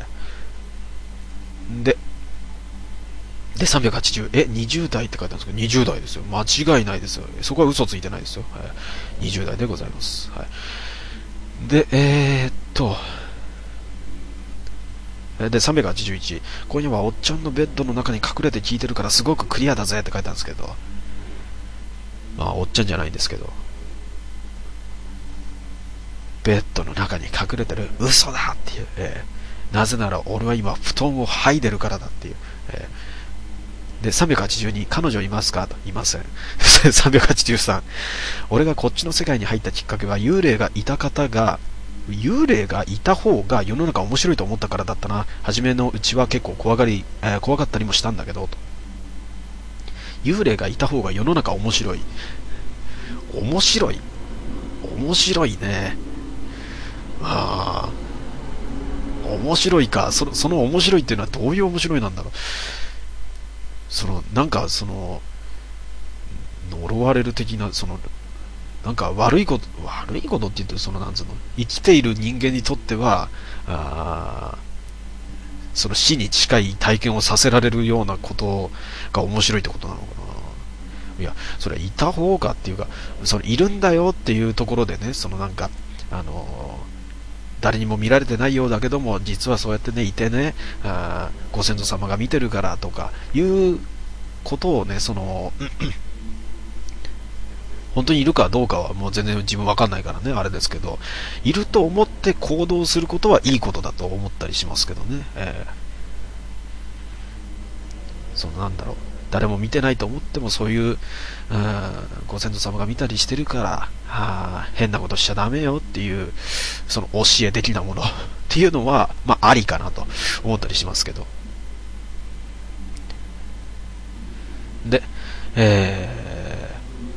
で、で、さんびゃくはちじゅう、え、にじゅう代って書いてあるんですけど、にじゅう代ですよ。間違いないですよ。そこは嘘ついてないですよ。はい。にじゅう代でございます。はい。で、えー、っと、で、さんびゃくはちじゅういち、今夜はおっちゃんのベッドの中に隠れて聞いてるからすごくクリアだぜって書いてあるんですけど、まあ、おっちゃんじゃないんですけど、ベッドの中に隠れてる、嘘だっていう、えー、なぜなら俺は今布団を剥いでるからだっていう、えーで、さんびゃくはちじゅうに、彼女いますかと、いません。さんびゃくはちじゅうさん、俺がこっちの世界に入ったきっかけは、幽霊がいた方が、幽霊がいた方が世の中面白いと思ったからだったな。初めのうちは結構怖がり、えー、怖がったりもしたんだけど、と。幽霊がいた方が世の中面白い。面白い面白いね。ああ、面白いか。その、その面白いっていうのはどういう面白いなんだろう。その、なんか、その、呪われる的な、その、なんか悪いこと、悪いことって言うと、その、なんつうの、生きている人間にとっては、あその死に近い体験をさせられるようなことが面白いってことなのかな。いや、それはいた方がっていうか、そのいるんだよっていうところでね、そのなんか、あのー、誰にも見られてないようだけども、実はそうやってね、いてね、あご先祖様が見てるからとか、いうことをね、その、本当にいるかどうかはもう全然自分わかんないからね、あれですけど、いると思って行動することはいいことだと思ったりしますけどね。えー、そのなんだろう。誰も見てないと思ってもそういう、うん、ご先祖様が見たりしてるから、はあ、変なことしちゃダメよっていう、その教え的なものっていうのは、まあありかなと思ったりしますけど。で、え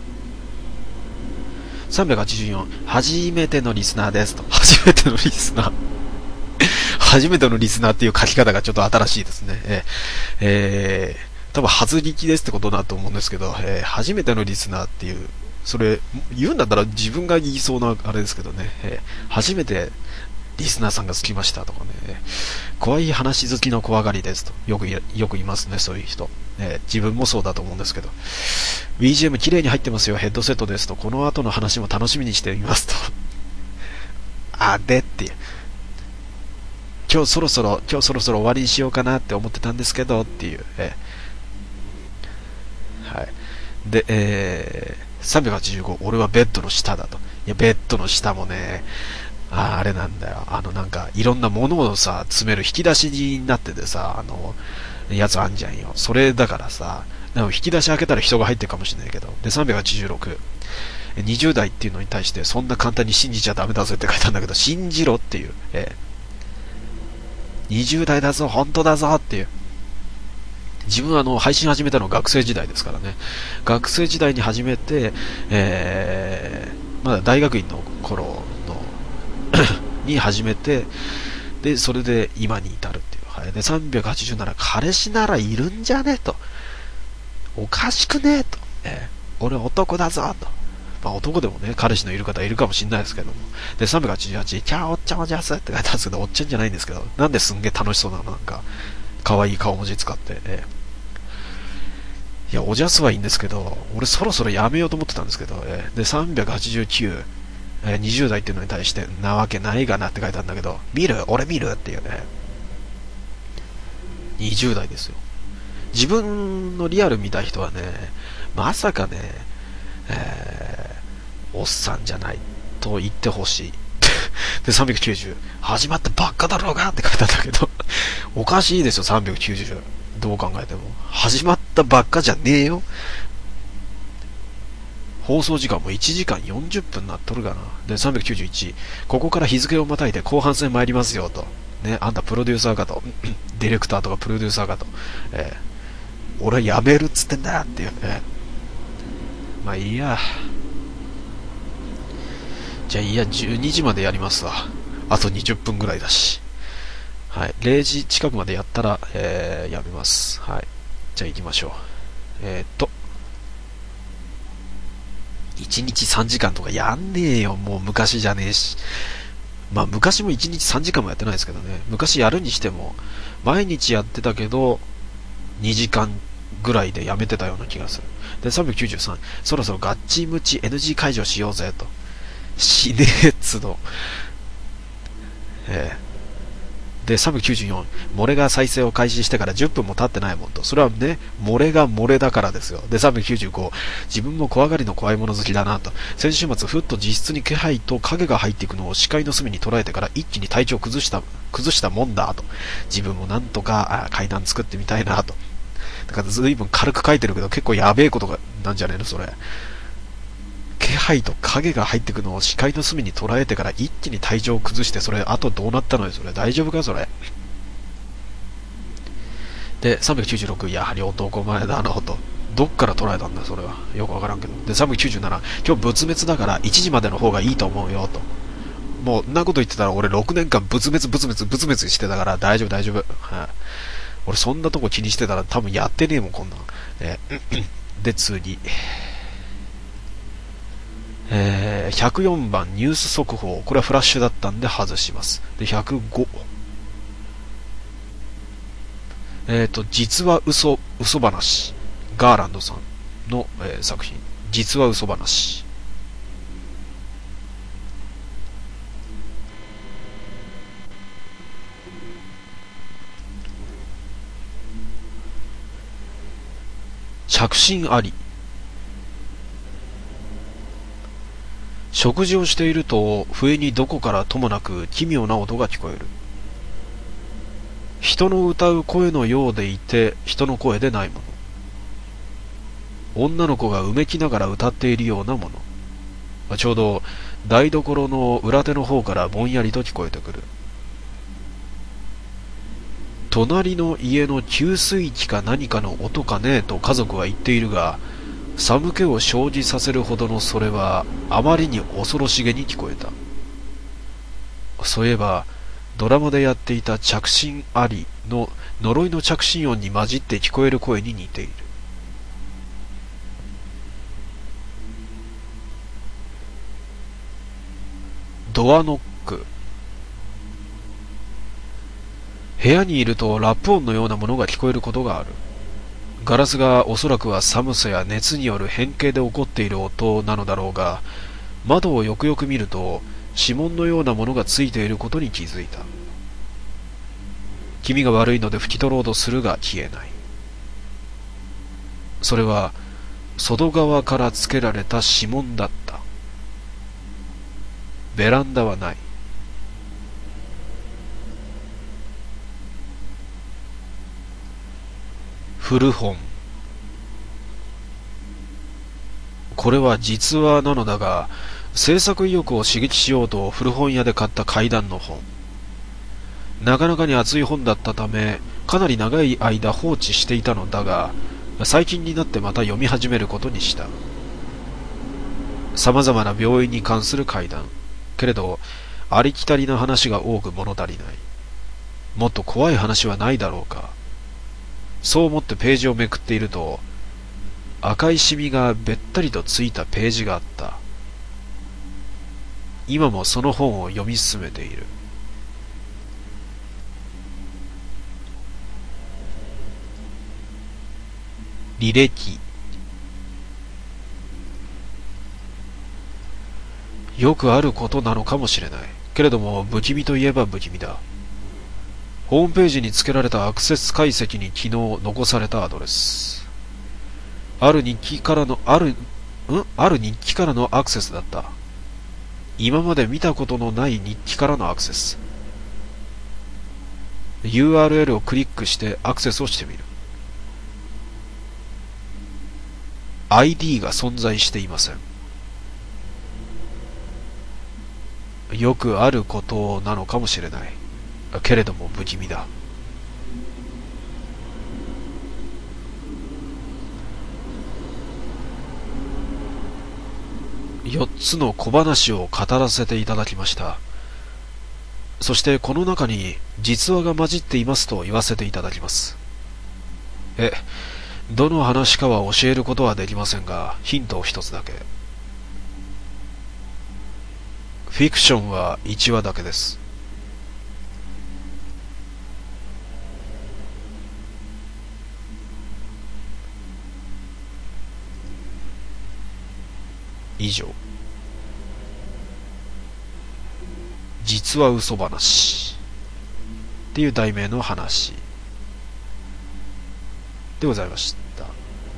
ー、さんびゃくはちじゅうよん、初めてのリスナーですと。初めてのリスナー。初めてのリスナーっていう書き方がちょっと新しいですね。えー、えー多分、初力ですってことだと思うんですけど、えー、初めてのリスナーっていう、それ、言うんだったら自分が言いそうなあれですけどね、えー、初めてリスナーさんが好きましたとかね、怖い話好きの怖がりですと、よく、よく言いますね、そういう人。えー、自分もそうだと思うんですけど、ビージーエム 綺麗に入ってますよ、ヘッドセットですと、この後の話も楽しみにしていますと。あ、でっていう。今日そろそろ、今日そろそろ終わりにしようかなって思ってたんですけどっていう、えーはい。で、えー、さんびゃくはちじゅうご、俺はベッドの下だと。いや、ベッドの下もね、あ、あれなんだよ。あの、なんか、いろんなものをさ、詰める引き出しになっててさ、あの、やつあんじゃんよ。それだからさ、でも引き出し開けたら人が入ってるかもしれないけど。で、さんびゃくはちじゅうろく、にじゅう代っていうのに対して、そんな簡単に信じちゃダメだぜって書いたんだけど、信じろっていう。えー、にじゅう代だぞ、本当だぞっていう。自分はあの配信始めたのは学生時代ですからね。学生時代に始めて、えー、まだ大学院の頃のに始めて、で、それで今に至るっていう。はい。で、さんびゃくはちじゅうなな、彼氏ならいるんじゃねと。おかしくねと。えー、俺男だぞと。まあ男でもね、彼氏のいる方いるかもしれないですけども。で、さんびゃくはちじゅうはち、キャーおっちゃんおじゃすって書いてあるんですけど、おっちゃんじゃないんですけど、なんですんげえ楽しそうなの、なんか。可愛い顔文字使って、えー、いや、おじゃすはいいんですけど、俺そろそろやめようと思ってたんですけど、えー、で、さんびゃくはちじゅうきゅう、えー、にじゅう代っていうのに対して、なわけないがなって書いてあるんだけど、見る俺見るっていうね、にじゅう代ですよ。自分のリアル見た人はね、まさかね、えー、おっさんじゃないと言ってほしい。で、さんびゃくきゅうじゅう、始まったばっかだろうがって書いてあるんだけど、おかしいですよ、さんびゃくきゅうじゅう。どう考えても。始まったばっかじゃねえよ。放送時間もいちじかんよんじゅっぷんになっとるかな。で、さんびゃくきゅうじゅういち、ここから日付をまたいで後半戦参りますよと。ね、あんたプロデューサーかと。ディレクターとかプロデューサーかと。えー、俺は辞めるっつってんだっていう。えー、まあいいや。じゃあいいや、じゅうにじまでやりますわ。あとにじゅっぷんぐらいだし。はい。れいじ近くまでやったら、えー、やめます。はい。じゃあ行きましょう。えー、っと。いちにちさんじかんとかやんねえよ。もう昔じゃねえし。まあ昔もいちにちさんじかんもやってないですけどね。昔やるにしても、毎日やってたけど、にじかんぐらいでやめてたような気がする。で、さんびゃくきゅうじゅうさん、そろそろガッチムチ エヌジー 解除しようぜと。しねえっつの。えー、で、さんびゃくきゅうじゅうよん、漏れが再生を開始してからじゅっぷんも経ってないもんと。それはね、漏れが漏れだからですよ。で、さんびゃくきゅうじゅうご、自分も怖がりの怖いもの好きだなと。先週末、ふっと自室に気配と影が入っていくのを視界の隅に捉えてから一気に体調を崩した、崩したもんだと。自分もなんとか階段作ってみたいなと。 だから随分軽く書いてるけど、結構やべえことが、なんじゃねえの、それ。気配と影が入ってくのを視界の隅に捉えてから一気に体調を崩して、それ、あとどうなったのよ、それ。大丈夫か、それ。で、さんびゃくきゅうじゅうろく、やはり男前だな、と。どっから捉えたんだ、それは。よくわからんけど。で、さんびゃくきゅうじゅうなな、今日仏滅だからいちじまでの方がいいと思うよ、と。もう、んなこと言ってたら俺ろくねんかん仏滅、仏滅、仏滅してたから大丈夫、大丈夫。はい、俺そんなとこ気にしてたら多分やってねえもん、こんなん。えー、で、次。えー、ひゃくよんばんニュース速報。これはフラッシュだったんで外します。で、ひゃくご。えっ、ー、と、実は嘘、嘘話。ガーランドさんの、えー、作品。実は嘘話。着信あり。食事をしていると笛にどこからともなく奇妙な音が聞こえる。人の歌う声のようでいて人の声でないもの。女の子がうめきながら歌っているようなもの。ちょうど台所の裏手の方からぼんやりと聞こえてくる。隣の家の給水器か何かの音かねえと家族は言っているが、寒気を生じさせるほどのそれはあまりに恐ろしげに聞こえた。そういえばドラマでやっていた着信ありの呪いの着信音に混じって聞こえる声に似ている。ドアノック。部屋にいるとラップ音のようなものが聞こえることがある。ガラスがおそらくは寒さや熱による変形で起こっている音なのだろうが、窓をよくよく見ると指紋のようなものがついていることに気づいた。気味が悪いので拭き取ろうとするが消えない。それは外側からつけられた指紋だった。ベランダはない。古本。これは実話なのだが、制作意欲を刺激しようと古本屋で買った怪談の本。なかなかに厚い本だったため、かなり長い間放置していたのだが、最近になってまた読み始めることにした。様々な病院に関する怪談。けれど、ありきたりな話が多く物足りない。もっと怖い話はないだろうか。そう思ってページをめくっていると、赤いシミがべったりとついたページがあった。今もその本を読み進めている。履歴。よくあることなのかもしれない。けれども不気味といえば不気味だ。ホームページに付けられたアクセス解析に昨日残されたアドレス。ある日記からの、ある、んある日記からのアクセスだった。今まで見たことのない日記からのアクセス。ユーアールエル をクリックしてアクセスをしてみる。アイディー が存在していません。よくあることなのかもしれない。けれども不気味だ。四つの小話を語らせていただきました。そしてこの中に実話が混じっていますと言わせていただきます。え、どの話かは教えることはできませんが、ヒントを一つだけ。フィクションは一話だけです。以上。実は嘘話っていう題名の話でございました。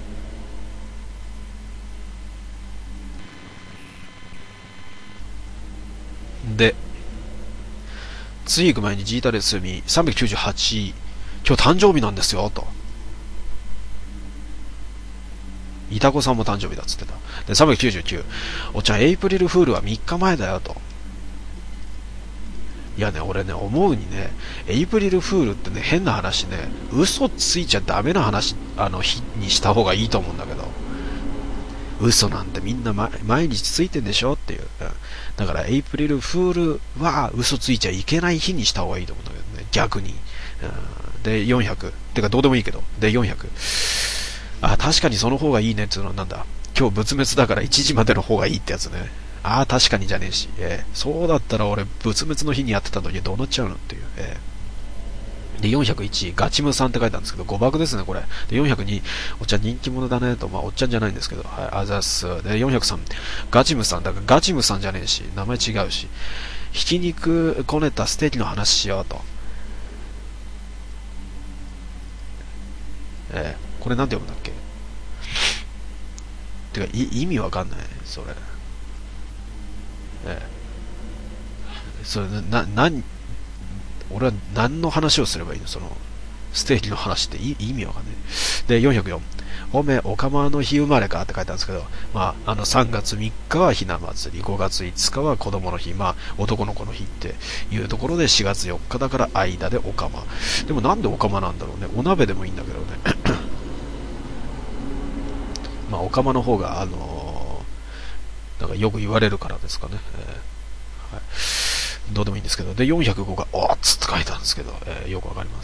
で、次行く前にジータレスミさんびゃくきゅうじゅうはち、今日誕生日なんですよと。 イタコさんも誕生日だっつってた。で、さんびゃくきゅうじゅうきゅう。おっちゃん、エイプリルフールはみっかまえだよと。いやね、俺ね、思うにね、エイプリルフールってね、変な話ね、嘘ついちゃダメな話、あの、日にした方がいいと思うんだけど。嘘なんてみんな、ま、毎日ついてんでしょっていう。うん、だから、エイプリルフールは嘘ついちゃいけない日にした方がいいと思うんだけどね、逆に。うん、で、よんひゃく。てか、どうでもいいけど。で、よんひゃく。あ、確かにその方がいいねっていうのはなんだ。今日仏滅だからいちじまでの方がいいってやつね。ああ、確かにじゃねえし。えー、そうだったら俺、仏滅の日にやってたのにどうなっちゃうのっていう。えー、で、よんひゃくいち、ガチムさんって書いてあるんですけど、誤爆ですね、これ。で、よんひゃくに、おっちゃん人気者だねと、まあ、おっちゃんじゃないんですけど、はい、あざっす。で、よんひゃくさん、ガチムさん、だからガチムさんじゃねえし、名前違うし、ひき肉こねたステーキの話しようと。えー、これなんて読むんだっけ。てか、い意味わかんない、それ。えー、それ、な、な、俺は何の話をすればいいの、その、ステーキの話って意味わかんない。で、よんひゃくよん。おめえ、おかまの日生まれかって書いてあるんですけど、まあ、あの、さんがつみっかはひな祭り、ごがついつかは子供の日、まあ、男の子の日っていうところでしがつよっかだから間でおかま。でもなんでおかまなんだろうね。お鍋でもいいんだけどね。まあ、おかまの方が、あのー、なんかよく言われるからですかね。えーはい、どうでもいいんですけど。で、よんひゃくごが、おーっつって書いてあるんですけど、えー、よくわかります。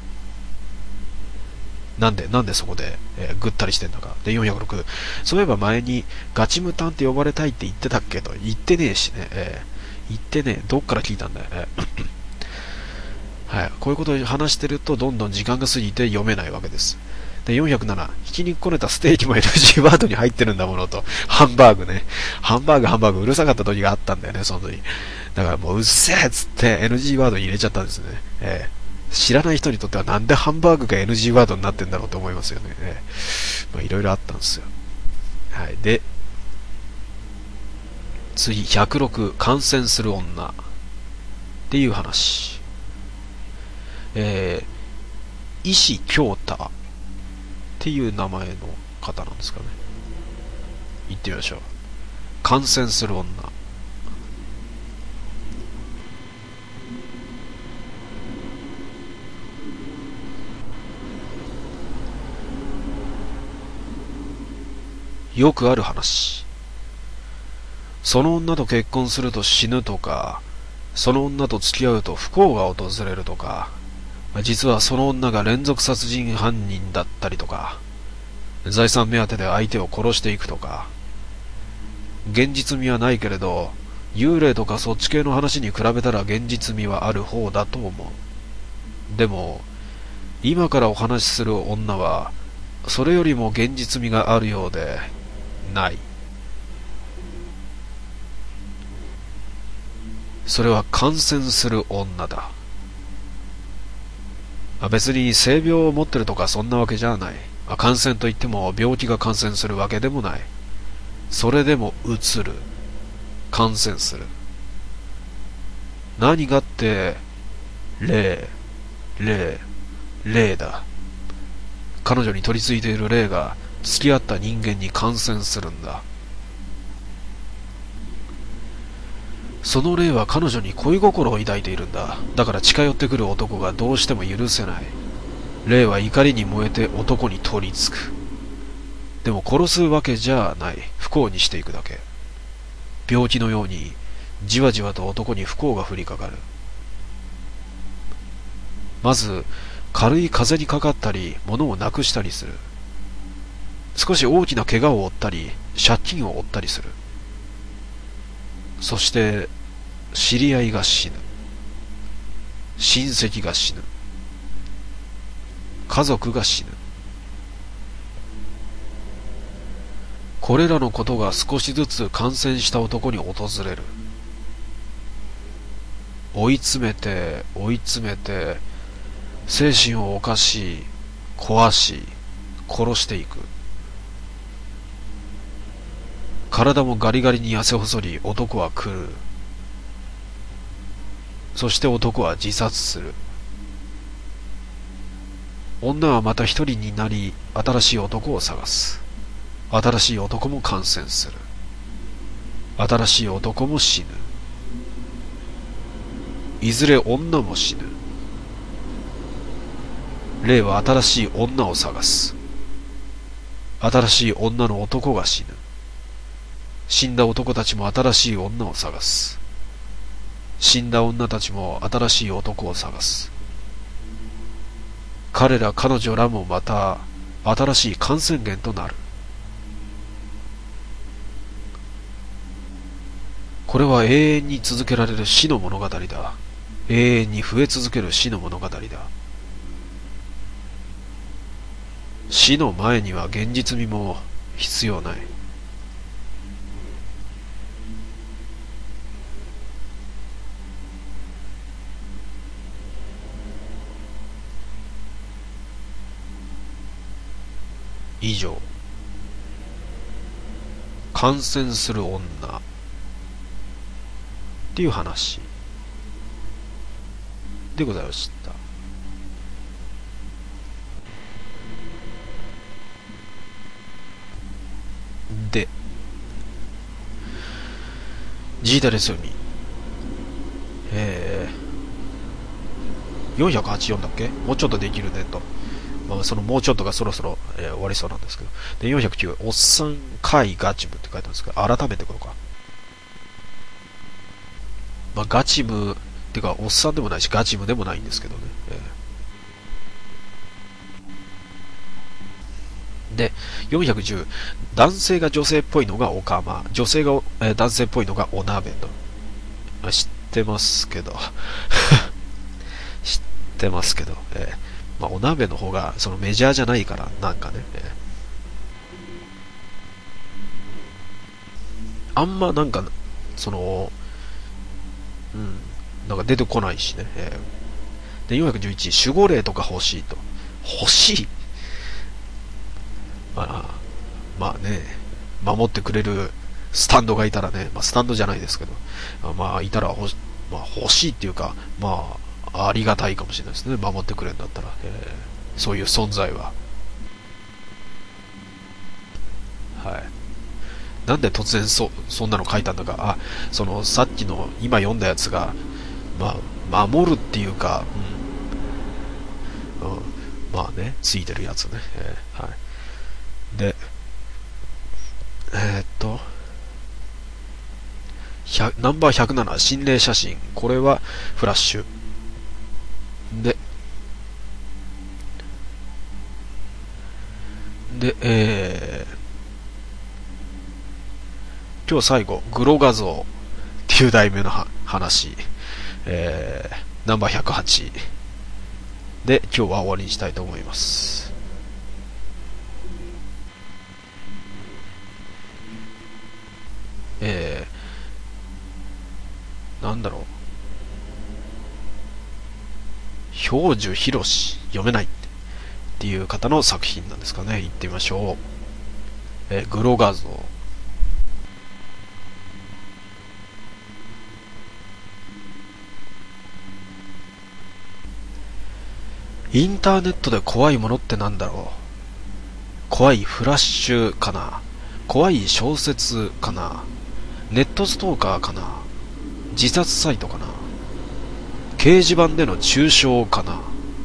なんで、なんでそこで、えー、ぐったりしてんのか。で、よんひゃくろく。そういえば前に、ガチムタンって呼ばれたいって言ってたっけと。言ってねえしね。えー、言ってねえ。どっから聞いたんだよ。えー、はい。こういうことを話してると、どんどん時間が過ぎて読めないわけです。で、よんひゃくなな。ひき肉こねたステーキも エヌジー ワードに入ってるんだものと。ハンバーグね。ハンバーグ、ハンバーグ、うるさかった時があったんだよね、その時。だからもう、うっせえっつって エヌジー ワードに入れちゃったんですね。えー知らない人にとってはなんでハンバーグが エヌジー ワードになってんだろうと思いますよね。えー、まあいろいろあったんですよ。はい。で、次、ひゃくろく、感染する女っていう話。えー、石京太っていう名前の方なんですかね。言ってみましょう。感染する女。よくある話。その女と結婚すると死ぬとか、その女と付き合うと不幸が訪れるとか、実はその女が連続殺人犯人だったりとか、財産目当てで相手を殺していくとか、現実味はないけれど、幽霊とかそっち系の話に比べたら現実味はある方だと思う。でも、今からお話しする女は、それよりも現実味があるようで、ない。それは感染する女だ。別に性病を持ってるとかそんなわけじゃない。感染といっても病気が感染するわけでもない。それでもうつる。感染する。何がって、霊、霊、霊だ。彼女に取り付いている霊が付き合った人間に感染するんだ。その霊は彼女に恋心を抱いているんだ。だから近寄ってくる男がどうしても許せない。霊は怒りに燃えて男に取り付く。でも殺すわけじゃない。不幸にしていくだけ。病気のようにじわじわと男に不幸が降りかかる。まず軽い風邪にかかったり物をなくしたりする。少し大きな怪我を負ったり借金を負ったりする。そして知り合いが死ぬ。親戚が死ぬ。家族が死ぬ。これらのことが少しずつ感染した男に訪れる。追い詰めて追い詰めて精神を侵し壊し殺していく。体もガリガリに痩せ細り男は狂う。そして男は自殺する。女はまた一人になり新しい男を探す。 新しい男も感染する。新しい男も死ぬ。いずれ女も死ぬ。霊は新しい女を探す。新しい女の男が死ぬ。死んだ男たちも新しい女を探す。死んだ女たちも新しい男を探す。彼ら彼女らもまた新しい感染源となる。これは永遠に続けられる死の物語だ。永遠に増え続ける死の物語だ。死の前には現実味も必要ない。以上、感染する女っていう話でございました。で、ジータですよに、えー、よんひゃくはちじゅうよんだっけ、もうちょっとできるねと。まあ、そのもうちょっとがそろそろ、えー、終わりそうなんですけど。で、よんひゃくきゅう、おっさん会ガチムって書いてあるんですけど、改めてこれか。まあ、ガチム、ってか、おっさんでもないし、ガチムでもないんですけどね。えー、で、よんひゃくじゅう、男性が女性っぽいのがオカマ、女性が、えー、男性っぽいのがお鍋と。あ、知ってますけど。知ってますけど。えーまあ、お鍋の方がそのメジャーじゃないからなんかね、えー、あんまなんかそのうんなんか出てこないしね、えー、でよんひゃくじゅういち、守護霊とか欲しいと。欲しい、まあまあね、守ってくれるスタンドがいたらね、まあ、スタンドじゃないですけど、まあいたら欲し、まあ、欲しいっていうか、まあありがたいかもしれないですね、守ってくれるんだったら、えー、そういう存在は。はい。なんで突然そそんなの書いたんだか。あ、そのさっきの今読んだやつが、まあ守るっていうか、うん、うん、まあね、ついてるやつね、えー、はい。で、えー、っとナンバーひゃくなな、心霊写真。これはフラッシュで、で、えー、今日最後、グロ画像っていう題名の話、えー、ナンバーひゃくはちで今日は終わりにしたいと思います。えー、なんだろう、標樹博士、読めないっていう方の作品なんですかね。行ってみましょう。えー、グロ画像。インターネットで怖いものってなんだろう。怖いフラッシュかな、怖い小説かな、ネットストーカーかな、自殺サイトかな、掲示板での中傷かな。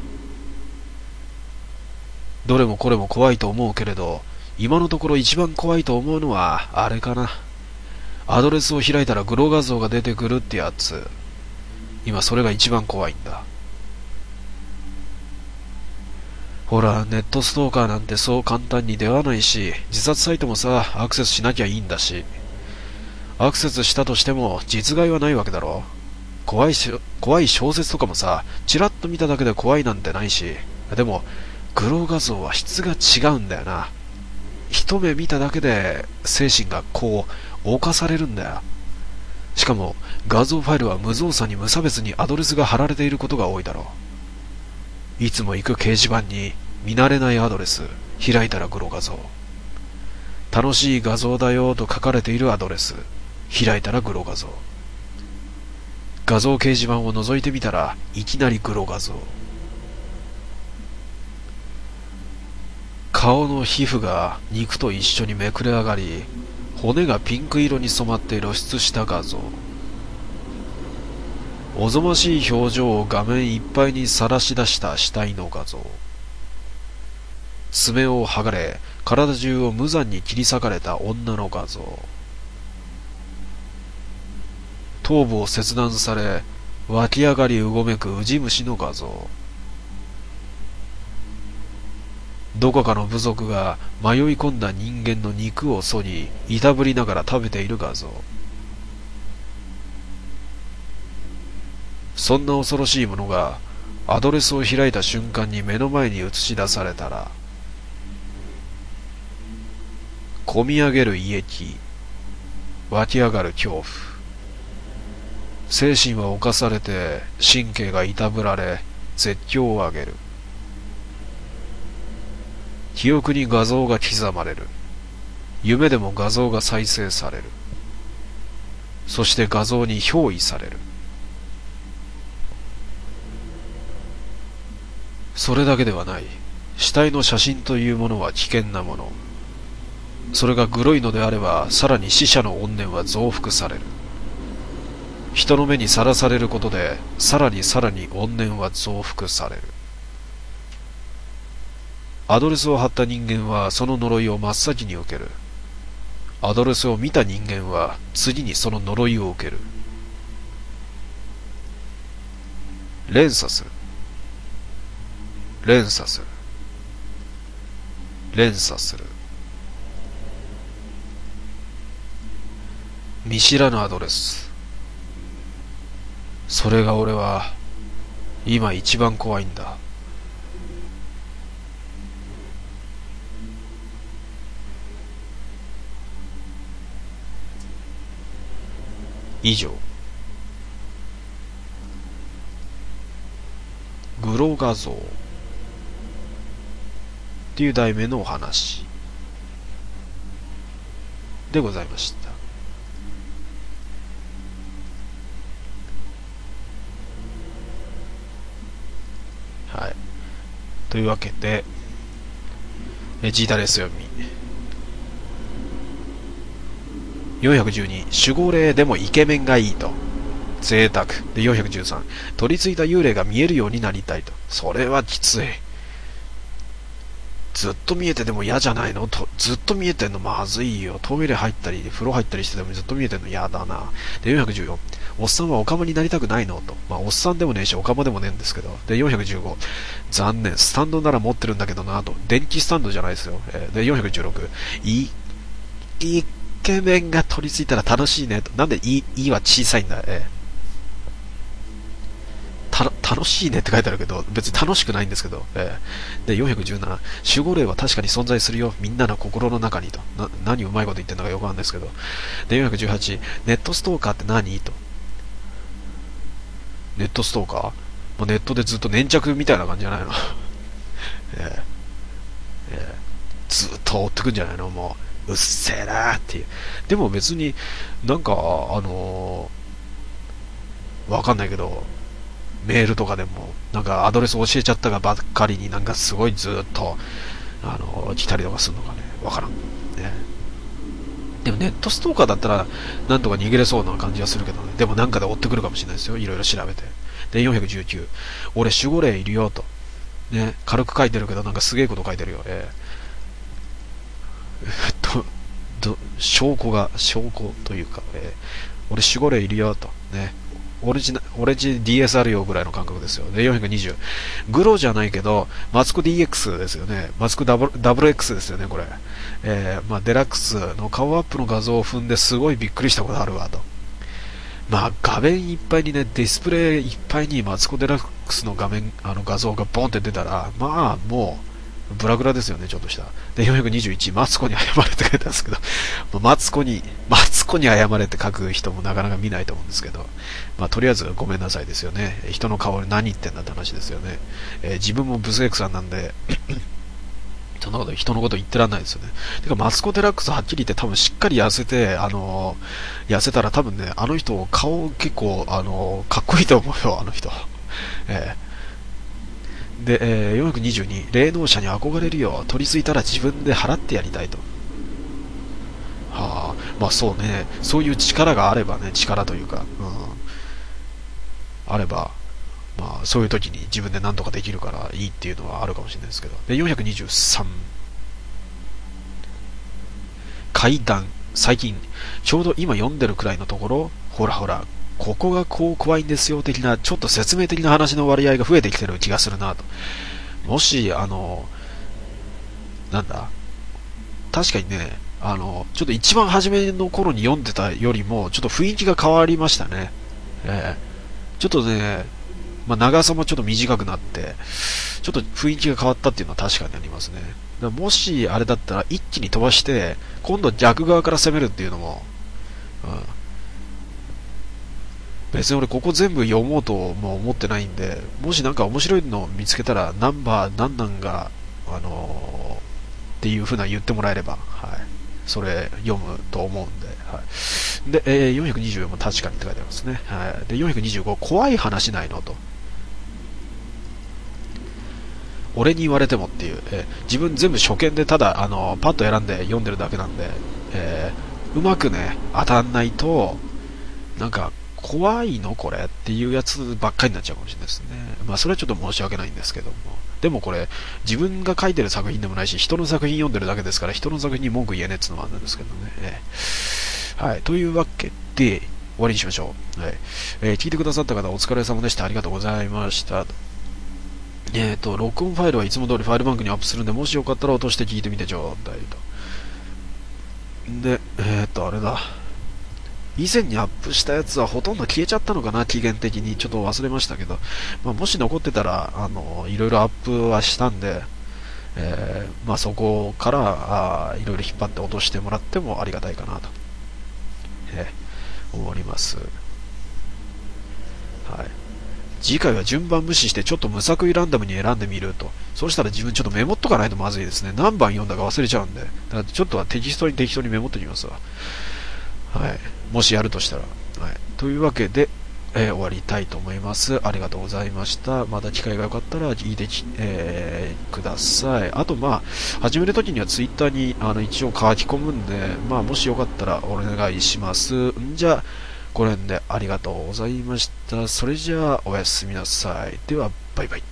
どれもこれも怖いと思うけれど、今のところ一番怖いと思うのはあれかな。アドレスを開いたらグロ画像が出てくるってやつ。今それが一番怖いんだ。ほら、ネットストーカーなんてそう簡単に出会わないし、自殺サイトもさ、アクセスしなきゃいいんだし。アクセスしたとしても実害はないわけだろ。怖いし、怖い小説とかもさ、チラッと見ただけで怖いなんてないし。でも、グロ画像は質が違うんだよな。一目見ただけで精神がこう、侵されるんだよ。しかも、画像ファイルは無造作に無差別にアドレスが貼られていることが多いだろう。いつも行く掲示板に見慣れないアドレス、開いたらグロ画像。楽しい画像だよと書かれているアドレス、開いたらグロ画像。画像掲示板を覗いてみたらいきなりグロ画像。 顔の皮膚が肉と一緒にめくれ上がり、骨がピンク色に染まって露出した画像。おぞましい表情を画面いっぱいにさらし出した死体の画像。爪を剥がれ、体中を無残に切り裂かれた女の画像。頭部を切断され、湧き上がりうごめくウジ虫の画像。どこかの部族が迷い込んだ人間の肉をそり、いたぶりながら食べている画像。そんな恐ろしいものがアドレスを開いた瞬間に目の前に映し出されたら、こみ上げる胃液、湧き上がる恐怖、精神は侵されて神経がいたぶられ絶叫を上げる。記憶に画像が刻まれる。夢でも画像が再生される。そして画像に憑依される。それだけではない。死体の写真というものは危険なもの。それがグロいのであれば、さらに死者の怨念は増幅される。人の目にさらされることで、さらにさらに怨念は増幅される。アドレスを貼った人間はその呪いを真っ先に受ける。アドレスを見た人間は次にその呪いを受ける。連鎖する。連鎖する。連鎖する。見知らぬアドレス。それが俺は今一番怖いんだ。以上。グロ画像っていう題名のお話でございました。はい。というわけで、えジータレス読みよんひゃくじゅうに、守護霊でもイケメンがいいと。贅沢。で、よんひゃくじゅうさん、取り付いた幽霊が見えるようになりたいと。それはきつい。ずっと見えてでも嫌じゃないのと、ずっと見えてんのまずいよ。トイレ入ったり、風呂入ったりしててもずっと見えてんの嫌だな。で、よんひゃくじゅうよん、おっさんはオカマになりたくないのと。まあ、おっさんでもねえし、オカマでもねえんですけど。で、よんひゃくじゅうご、残念。スタンドなら持ってるんだけどなと。電気スタンドじゃないですよ。えー、で、よんひゃくじゅうろく、い、イケメンが取り付いたら楽しいねと。なんでい、いは小さいんだ。えーた楽しいねって書いてあるけど、別に楽しくないんですけど、えー、で、よんひゃくじゅうなな、守護霊は確かに存在するよ。みんなの心の中にと。な、何うまいこと言ってんのかよくわかんないですけど。で、よんひゃくじゅうはち、ネットストーカーって何と。ネットストーカーもうネットでずっと粘着みたいな感じじゃないの。えーえー、ずっと追ってくんじゃないのもう、うっせえなーっていう。でも別になんか、あのー、わかんないけど、メールとかでもなんかアドレス教えちゃったがばっかりになんかすごいずっとあの来たりとかするのかね、わからんね。でもネットストーカーだったらなんとか逃げれそうな感じがするけどね。でもなんかで追ってくるかもしれないですよ、いろいろ調べて。で、よんひゃくじゅうきゅう、俺守護霊いるよとね、軽く書いてるけどなんかすげえこと書いてるよ。えー、えっとど証拠が証拠というか、えー、俺守護霊いるよとね、オレジナ、オレジ ディーエス あるよぐらいの感覚ですよ。で、よんひゃくにじゅう。グロじゃないけど、マツコ ディーエックス ですよね。マツコダブル、ダブル X ですよね、これ。えー、まあ、デラックスの顔アップの画像を踏んですごいびっくりしたことあるわ、と。まあ、画面いっぱいにね、ディスプレイいっぱいにマツコデラックスの画面、あの画像がボンって出たら、まあ、もう、ブラグラですよね、ちょっとした。で、よんひゃくにじゅういち、マツコに謝れって書いてあるんですけど、マツコに、マツコに謝れって書く人もなかなか見ないと思うんですけど、まあ、とりあえずごめんなさいですよね。人の顔に何言ってんだって話ですよね。えー、自分もブスエクさんなんで、そんなこと人のこと言ってらんないですよね。てか、マツコデラックスはっきり言って多分しっかり痩せて、あのー、痩せたら多分ね、あの人、顔結構、あのー、かっこいいと思うよ、あの人。えーで、えー、よんひゃくにじゅうに、霊能者に憧れるよ。取り付いたら自分で払ってやりたいと。はあ、まあそうね。そういう力があればね、力というか、うん、あれば、まあそういう時に自分で何とかできるからいいっていうのはあるかもしれないですけど。で、よんひゃくにじゅうさん、階段。最近、ちょうど今読んでるくらいのところ、ほらほら、ここがこう怖いんですよ的な、ちょっと説明的な話の割合が増えてきてる気がするなと。もし、あの、なんだ、確かにね、あの、ちょっと一番初めの頃に読んでたよりも、ちょっと雰囲気が変わりましたね。えー、ちょっとね、まあ、長さもちょっと短くなって、ちょっと雰囲気が変わったっていうのは確かにありますね。だもしあれだったら一気に飛ばして、今度は逆側から攻めるっていうのも、うん、別に俺ここ全部読もうとも思ってないんで、もしなんか面白いのを見つけたら、ナンバー何なんが、あのー、っていう風な言ってもらえれば、はい。それ読むと思うんで、はい。で、えー、よんひゃくにじゅうよんも確かにって書いてありますね。はい。で、よんひゃくにじゅうご、怖い話ないのと。俺に言われてもっていう、えー自分全部初見でただ、あのーパッと選んで読んでるだけなんで、えーうまくね、当たんないと、なんか、怖いのこれっていうやつばっかりになっちゃうかもしれないですね。まあ、それはちょっと申し訳ないんですけども。でもこれ、自分が書いてる作品でもないし、人の作品読んでるだけですから、人の作品に文句言えねえっていうのもあるんですけどね。えーはい。というわけで、終わりにしましょう。はい。えー聞いてくださった方、お疲れ様でした。ありがとうございました。えっ、と、録音ファイルはいつも通りファイルバンクにアップするんで、もしよかったら落として聞いてみてちょうだいと。で、えっ、と、あれだ。以前にアップしたやつはほとんど消えちゃったのかな、期限的に。ちょっと忘れましたけど。まあ、もし残ってたら、あの、いろいろアップはしたんで、えーまあ、そこからあいろいろ引っ張って落としてもらってもありがたいかなと、えー思います。はい。次回は順番無視してちょっと無作為ランダムに選んでみると。そうしたら自分ちょっとメモっとかないとまずいですね。何番読んだか忘れちゃうんで。だからちょっとはテキストに適当にメモってきますわ。はい。もしやるとしたら。はい。というわけで、えー終わりたいと思います。ありがとうございました。また機会が良かったら聞いてき、えーください。あと、まあ、始めるときにはツイッターにあの一応書き込むんで、まあ、もしよかったらお願いします。んじゃあ、これでありがとうございました。それじゃあ、おやすみなさい。では、バイバイ。